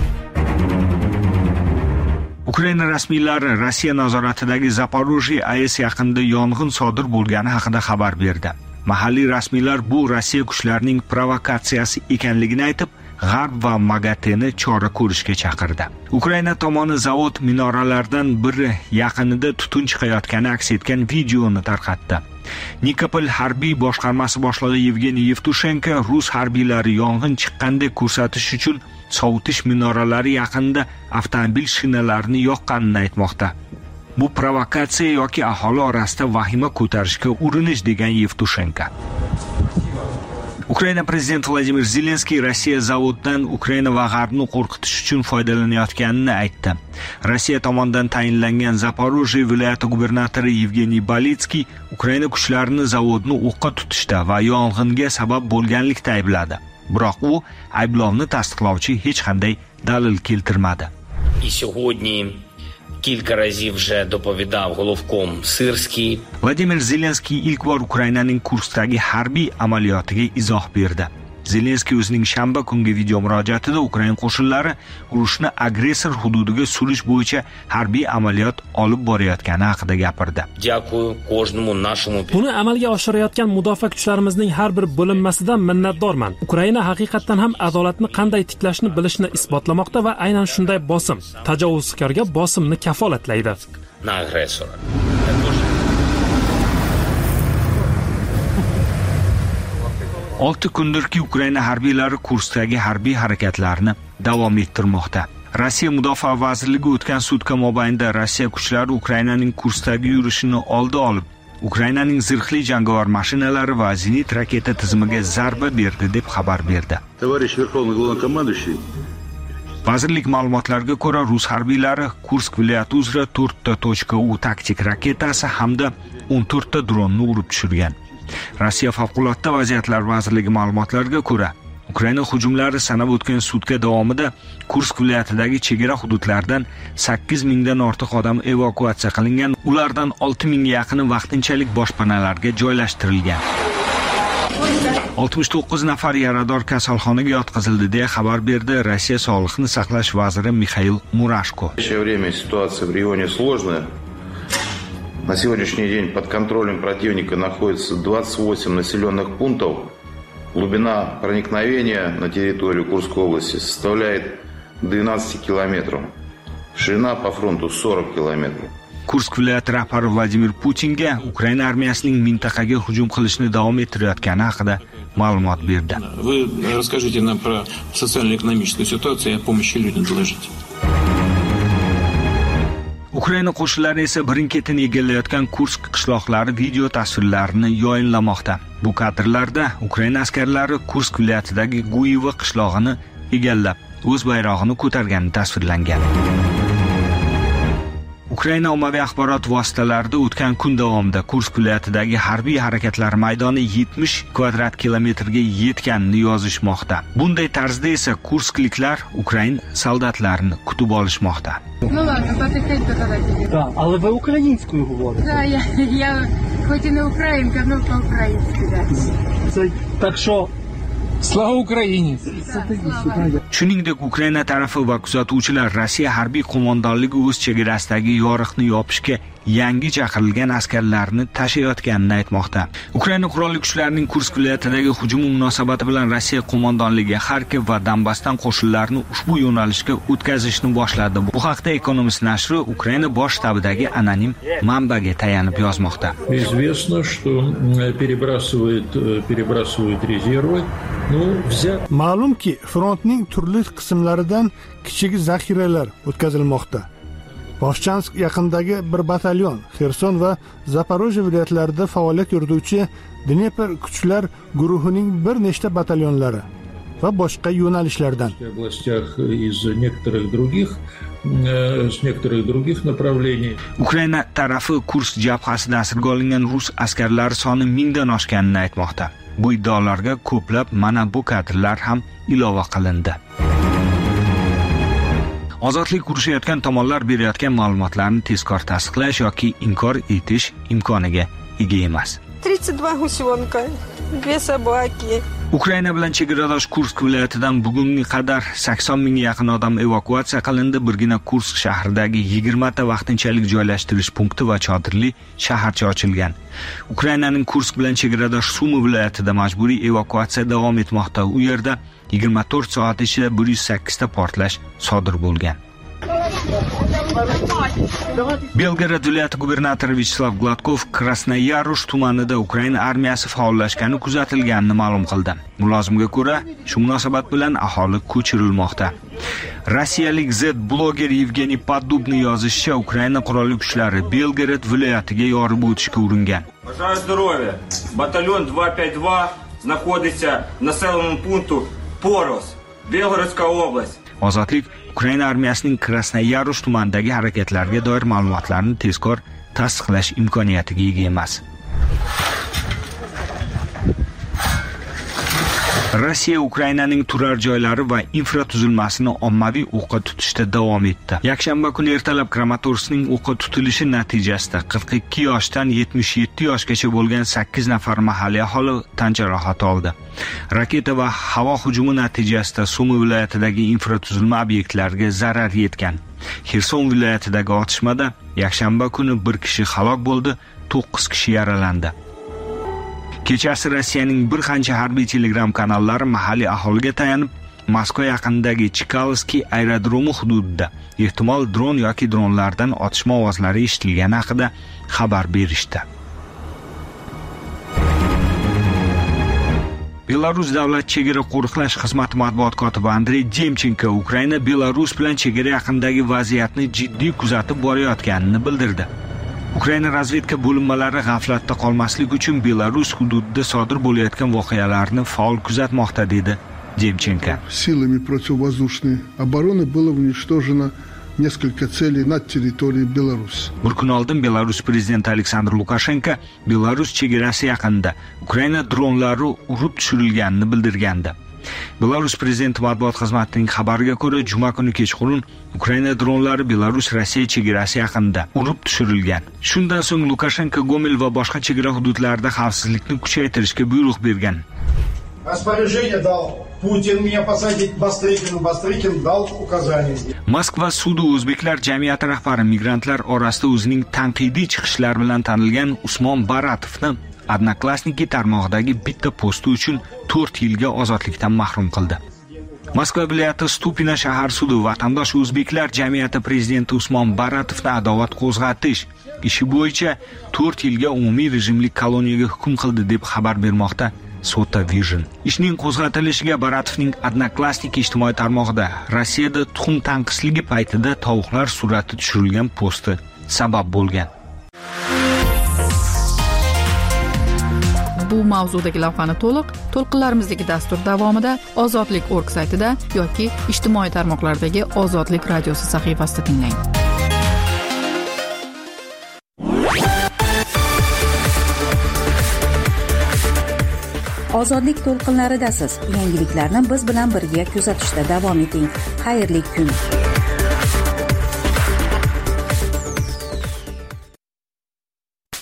Ukraina rasmiylari Rossiya nazoratidagi Zaporojye AES yaqinida yong'in sodir bo'lgani haqida xabar berdi. Mahalliy rasmiylar bu Rossiya kuchlarining provokatsiyasi ekanligini aytib, G'arb va MAGATEni chora ko'rishga chaqirdi. Ukraina tomoni zavod minoralaridan biri yaqinida tutun chiqayotgani aks etgan videoni tarqatdi. Nikopol harbiy boshqarmasi boshlig'i Yevgeniy Yevtushenko rus harbiylari yong'in chiqqanda ko'rsatish uchun sovutish minoralari yaqinida avtomobil shinalarini yoqqanini aytmoqda. Bu provokatsiya yoki aholi orasida vahima ko'tarishga urinish degan Yevtushenko. Ukraina prezidenti Vladimir Zelenskiy Rossiya zavodidan Ukraina va G'arbni qo'rqitish uchun foydalanayotganini aytdi. Rossiya tomonidan tayinlangan Zaporojye viloyati gubernatori Yevgeniy Balitskiy Ukraina kuchlarini zavodni o'qqa tutishda va yong'inga sabab bo'lganlikda aybladi. Biroq u ayblovni tasdiqlovchi hech qanday dalil keltirmadi. Кілька разів вже доповідав головком Сирський. Vladimir Zelenskiy ilk bor Ukrainaning Kurskdagi harbiy amaliyotiga izoh berdi. Zelenskiy o'zining shanba kungi video murojaatida Ukraina qo'shinlari urushni agressor hududiga surish bo'yicha harbiy amaliyot olib borayotgani haqida gapirdi. Buni amalga oshirayotgan mudofaa kuchlarimizning har bir bo'linmasidan minnatdorman. Ukraina haqiqatan ham adolatni qanday tiklashni bilishni isbotlamoqda va aynan shunday bosim, tajovuzkorga bosimni kafolatlaydi. Na agressora. 6 kundirki Ukraina harbiylari Kurskdagi harbiy harakatlarni davom ettirmoqda. Rossiya Mudofaa vazirligi o'tgan sutka mobaynida Rossiya kuchlari Ukrainaning Kurskdagi yurishini oldi olib, Ukrainaning zirhli jangovar mashinalari va zenit raketa tizimiga zarba berdi deb xabar berdi. Товарищ Верховный Главнокомандующий. Vazirlik ma'lumotlariga ko'ra, rus harbiylari Kursk viloyati uzra 4 ta .U taktik raketasi hamda 14 ta dronni urib tushirgan. Rossiya favqulodda vaziyatlar vazirligi ma'lumotlariga ko'ra, Ukraina hujumlari sanab o'tgan sutka davomida Kursk viloyatidagi chegara hududlardan 8,000 dan ortiq odam evakuatsiya qilingan, ulardan 6,000 ga yaqini vaqtinchalik boshpanalarga joylashtirilgan. 69 nafar yarador kasalxonaga yotqizildi deya xabar berdi Rossiya Sog'liqni saqlash vaziri Mixail Murashko. Ситуация в регионе сложная. На сегодняшний день под контролем противника находится 28 населенных пунктов. Глубина проникновения на территорию Курской области составляет 12 километров. Ширина по фронту 40 километров. Kursk viloyati rahbari Vladimir Putinga Ukraina armiyasining mintaqaga hujum qilishni davom ettirayotgani haqida ma'lumot berdi. Вы расскажите нам про социально-экономическую ситуацию и о помощи людям доложите. Ukraina qo'shinlari esa birin-ketin egallayotgan Kursk qishloqlari video tasvirlarini yoyinlamoqda. Bu kadrlarda Ukraina askarlari Kursk viloyatidagi Guyevo qishlog'ini egallab, o'z bayrog'ini ko'targani tasvirlangan. Ukraina ommaviy axborot vositalarida o'tgan kun davomida Kursk viloyatidagi harbiy harakatlar maydoni 70 kvadrat kilometrga yetganini yozishmoqda. Bunday tarzda esa kurskliklar Ukraina soldatlarini kutib olishmoqda. Ну ладно, потихоньку давайте. Да, але ви українською говорите. Да, я хоч і не українка, но по-українськи, да. Це так що Slava Ukraini. Shuningdek, Ukraina tarafi va kuzatuvchilar Rossiya harbiy qo'mondonligi o'z chegarasidagi yoriqni yopishga yangi chaqirilgan askarlarni tashiyotganini aytmoqda. Ukraina qurolli kuchlarining Kursk viloyatidagi hujumi munosabati bilan Rossiya qo'mondonligi Xarkov va Donbassdan qo'shinlarni ushbu yo'nalishga o'tkazishni boshladi. Bu haqda Economist nashri Ukraina bosh shtabidagi anonim manbaga tayanib yozmoqda. Известно, что перебрасывают резервы. Ma'lumki, frontning turli qismlaridan kichik zaxiralar o'tkazilmoqda. Boshchansk yaqinidagi bir batalyon, Xerson va Zaporojye viloyatlarida faoliyat yurituvchi Dnepr kuchlar guruhining bir nechta batalyonlari va boshqa yo'nalishlardan. Ukraina tarafi Kursk jabhasida asirga olingan rus askarlari soni 1000 dan oshganini aytmoqda. Bu iddaolarga ko'plab mana bu kadrlar ham ilova qilindi. Ozodlik urushayotgan tomonlar berayotgan ma'lumotlarni tezkor tasdiqlash yoki inkor etish imkoniga ega emas. 32 гусенка, 2 собаки. Ukraina bilan chegaradosh Kursk viloyatidan bugunga qadar 80 mingga yaqin odam evakuatsiya qilindi. Birgina Kursk shahridagi 20 ta vaqtinchalik joylashtirish punkti va chodirli shaharcha ochilgan. Ukrainaning Kursk bilan chegaradosh Sumi viloyatida majburiy evakuatsiya davom etmoqda. U yerda 24 soat ichida 108 ta portlash sodir bo'lgan. Belgorod viloyati gubernatori Vyacheslav Gladkov Krasnoyarush tumanida Ukraina armiyasi faollashgani kuzatilganini ma'lum qildi. Mulozimga ko'ra, shu munosabat bilan aholi ko'chirilmoqda. Rossiyalik Z-bloger Yevgeniy Podubny yozishicha, Ukraina qurolli kuchlari Belgorod viloyatiga yorib o'tishga uringan. Бажаю здоров'я. Батальон 252 знаходиться в населеному пункту Порос, Belgorodska oblast. Ozodlik Ukraina armiyasining Krasnoyarush tumanidagi harakatlariga doir ma'lumotlarni tezkor tasdiqlash imkoniyatiga ega emas. Rossiya Ukrainaning turar joylari va infratuzilmasini ommaviy o'qqa tutishda davom etdi. Yakshanba kuni ertalab Kramatorskning o'qqa tutilishi natijasida 42 yoshdan 77 yoshgacha bo'lgan 8 nafar mahalliy aholi tan jarohati oldi. Raketa va havo hujumi natijasida Sumi viloyatidagi infratuzilma obyektlariga zarar yetgan. Xerson viloyatidagi otishmada yakshanba kuni 1 kishi halok bo'ldi, 9 kishi yaralandi. Kechasi Rossiyaning bir qancha harbiy telegram kanallari mahalliy aholiga tayanib, Moskva yaqinidagi Chkalovskiy aerodromi hududida ehtimol dron yoki dronlardan otishma ovozlari eshitilgani haqida xabar berishdi. Belarus davlat chegara qo'riqlash xizmati matbuot kotibi Andrey Demchenko Ukraina Belarus bilan chegara yaqinidagi vaziyatni jiddiy kuzatib borayotganini bildirdi. Ukraina razvedka bo'linmalari g'aflatda qolmaslik uchun Belarus hududida sodir bo'layotgan voqealarni faol kuzatmoqda dedi Demchenko. Силами противовоздушной обороны было уничтожено несколько целей над территорией Беларуси. Bir kun oldin Belarus prezidenti Aleksandr Lukashenko Belarus chegarasi yaqinida Ukraina dronlari urib tushirilganini bildirgandi. Belarus prezidenti matbuot xizmatining xabariga ko'ra, juma kuni kechqurun Ukraina dronlari Belarus-Rossiya chegarasi yaqinida urib tushirilgan. Shundan so'ng Lukashenko Gomel va boshqa chegara hududlarida xavfsizlikni kuchaytirishga buyruq bergan. Распоряжение дал Putin меня посадить Бастрыкину, Бастрыкин дал указание. Moskva sudi o'zbeklar jamiyati rahbari migrantlar orasida o'zining tanqidiy chiqishlari bilan tanilgan Usmon Baratovni Odnoklassniki tarmog'idagi bitta posti uchun 4 yilga ozodlikdan mahrum qildi. Moskva viloyati Stupina shahar sudi vatandosh o'zbeklar jamiyati prezidenti Usmon Baratovni adovat qo'zg'atish ishi bo'yicha 4 yilga umumiy rejimli koloniyaga hukm qildi deb xabar bermoqda Sota Vision. Ishning qo'zg'atilishiga Baratovning Odnoklassniki ijtimoiy tarmog'ida Rossiyada tuxum tanqisligi paytida tovuqlar surati tushirilgan posti sabab bo'lgan. Bu mavzudagi lavhani to'lqinlarimizdagi dastur davomida ozodlik.org saytida yoki ijtimoiy tarmoqlardagi Ozodlik radiosi sahifasida tinglang. Ozodlik to'lqinlaridasiz. Yangiliklarni biz bilan birga kuzatishda davom eting. Xayrli kun.